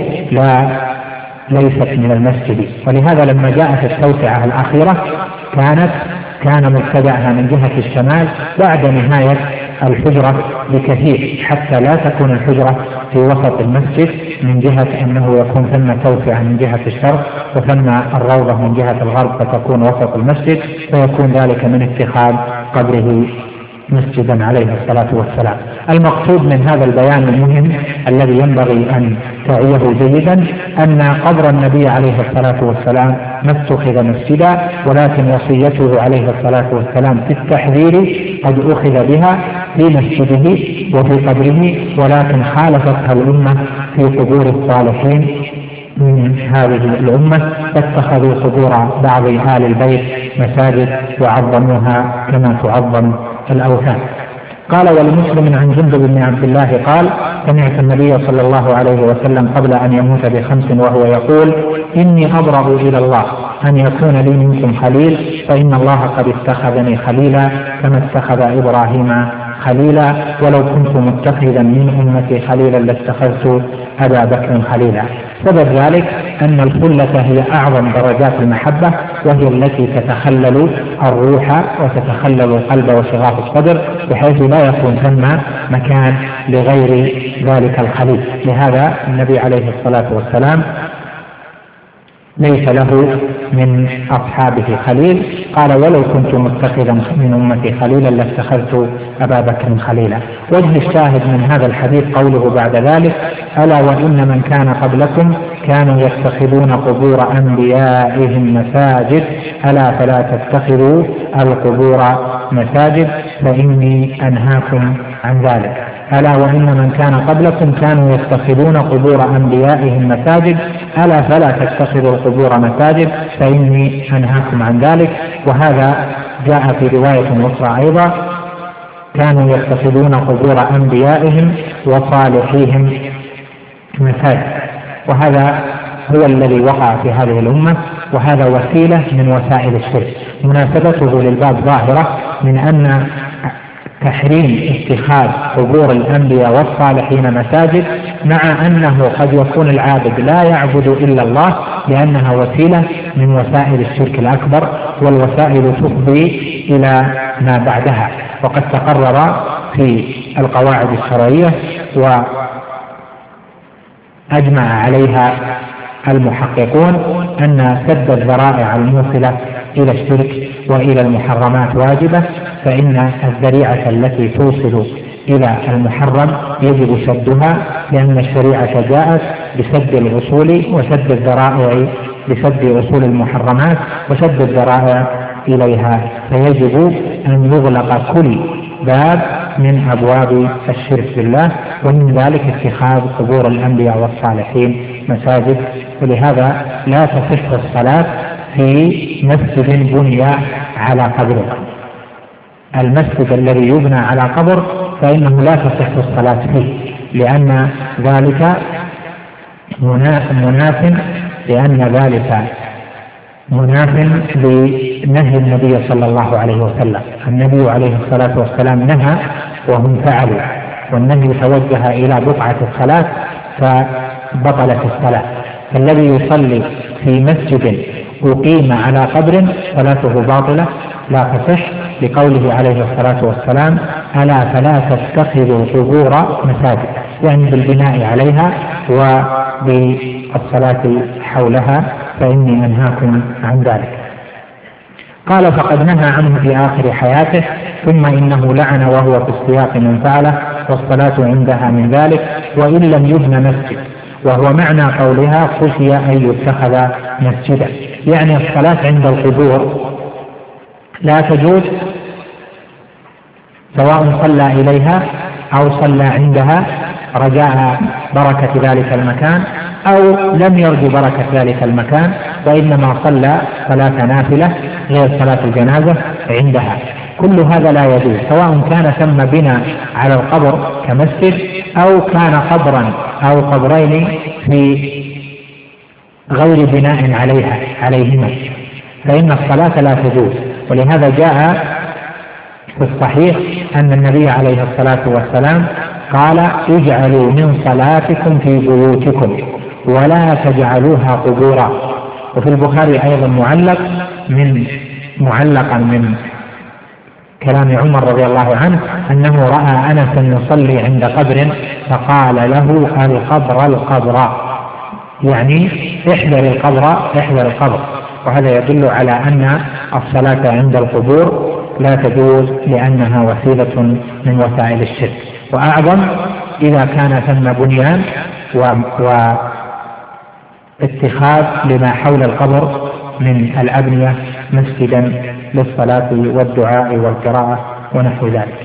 ليست من المسجد. ولهذا لما جاءت التوسعة الأخيرة كانت كان مبتدأها من جهة الشمال بعد نهاية الحجرة بكثير، حتى لا تكون الحجرة في وسط المسجد من جهة أنه يكون ثم توسعة من جهة الشرق وثم الروضة من جهة الغرب فتكون وسط المسجد، فيكون ذلك من اتخاذ قبره مسجدا عليه الصلاة والسلام. المقصود من هذا البيان المهم الذي ينبغي أن تعيه جيدا أن قبر النبي عليه الصلاة والسلام ما اتخذ مسجدا، ولكن وصيته عليه الصلاة والسلام في التحذير قد أخذ بها في مسجده وفي قبره، ولكن خالفتها الأمة في قبور الصالحين من هذه الأمة، فاتخذوا قبور بعض آل البيت مساجد وعظموها كما تعظم الأوثان. قال: ولمسلم عن جندب بن عبد الله قال: سمعت النبي صلى الله عليه وسلم قبل أن يموت ب5 وهو يقول: إني أبرأ إلى الله أن يكون لي منكم خليل، فإن الله قد اتخذني خليلا كما اتخذ إبراهيم خليلا، ولو كنت متخذا من أمتي خليلا لاتخذت أبا بكر خليلا. سبب ذلك أن الخلة هي أعظم درجات المحبة، وهي التي تتخلل الروح وتتخلل القلب وشغاف الصدر، بحيث لا يكون ثم مكان لغير ذلك الخليل. لهذا النبي عليه الصلاة والسلام ليس له من أصحابه خليل. قال: ولو كنت متخذا من أمتي خليلا لاتخذت أبا بكر خليلا. وجه الشاهد من هذا الحديث قوله بعد ذلك: ألا وإن من كان قبلكم كانوا يتخذون قبور أنبيائهم مساجد، ألا فلا تتخذوا القبور مساجد فإني أنهاكم عن ذلك. ألا وإن من كان قبلكم كانوا يتخذون قبور أنبيائهم مساجد، ألا فلا تتخذوا القبور مساجد فإني أنهاكم عن ذلك. وهذا جاء في رواية أخرى أيضا: كانوا يتخذون قبور أنبيائهم وصالحيهم مساجد. وهذا هو الذي وقع في هذه الأمة، وهذا وسيلة من وسائل الشرك. مناسبته للباب ظاهرة من أن تحريم اتخاذ قبور الأنبياء والصالحين مساجد، مع أنه قد يكون العابد لا يعبد إلا الله، لأنها وسيلة من وسائل الشرك الأكبر، والوسائل تفضي إلى ما بعدها. وقد تقرر في القواعد الشرعية وأجمع عليها المحققون أن سد الذرائع الموصلة إلى الشرك وإلى المحرمات واجبة، فإن الذريعة التي توصل إلى المحرم يجب سدها، لأن الشريعة جاءت بسد الأصول وسد الذرائع، بسد أصول المحرمات وسد الذرائع إليها، فيجب أن يغلق كل باب من أبواب الشرك بالله، ومن ذلك اتخاذ قبور الأنبياء والصالحين مساجد. ولهذا لا تصح الصلاة في مسجد بني على قبر. المسجد الذي يبنى على قبر فإنه لا تصح الصلاة فيه، لأن ذلك مناف لنهي النبي صلى الله عليه وسلم. النبي عليه الصلاة والسلام نهى وهم فعلوا، والنهي توجه إلى بقعة الصلاة فبطلت الصلاة. فالذي يصلي في مسجد أقيم على قبر صلاته باطلة لا تصح، لقوله عليه الصلاة والسلام: ألا فلا تتخذوا القبور مساجد، يعني بالبناء عليها وبالصلاة حولها، فإني أنهاكم عن ذلك. قال: فقد نهى عنه في آخر حياته، ثم إنه لعن وهو في السياق من فعله، والصلاة عندها من ذلك، وإن لم يبن مسجد. وهو معنى قولها: خشي أن يتخذ مسجدا، يعني الصلاة عند القبور لا تجوز، سواء صلى إليها أو صلى عندها رجاء بركة ذلك المكان، أو لم يرجو بركة ذلك المكان، وإنما صلى صلاة نافلة غير صلاة الجنازة عندها. كل هذا لا يجوز، سواء كان ثم بناء على القبر كمسجد، أو كان قبرا أو قبرين في غير بناء عليهما، فإن الصلاة لا تجوز. ولهذا جاء في الصحيح أن النبي عليه الصلاة والسلام قال: اجعلوا من صلاتكم في بيوتكم ولا تجعلوها قبورا. وفي البخاري أيضا معلقا من كلام عمر رضي الله عنه أنه رأى أنسا يصلي عند قبر فقال له القبر القبر، يعني احذر القبر. وهذا يدل على أن الصلاة عند القبور لا تجوز لأنها وسيلة من وسائل الشرك، وأعظم إذا كان ثم بنيان واتخاذ لما حول القبر من الأبنية مسجدا للصلاة والدعاء والقراءة ونحو ذلك.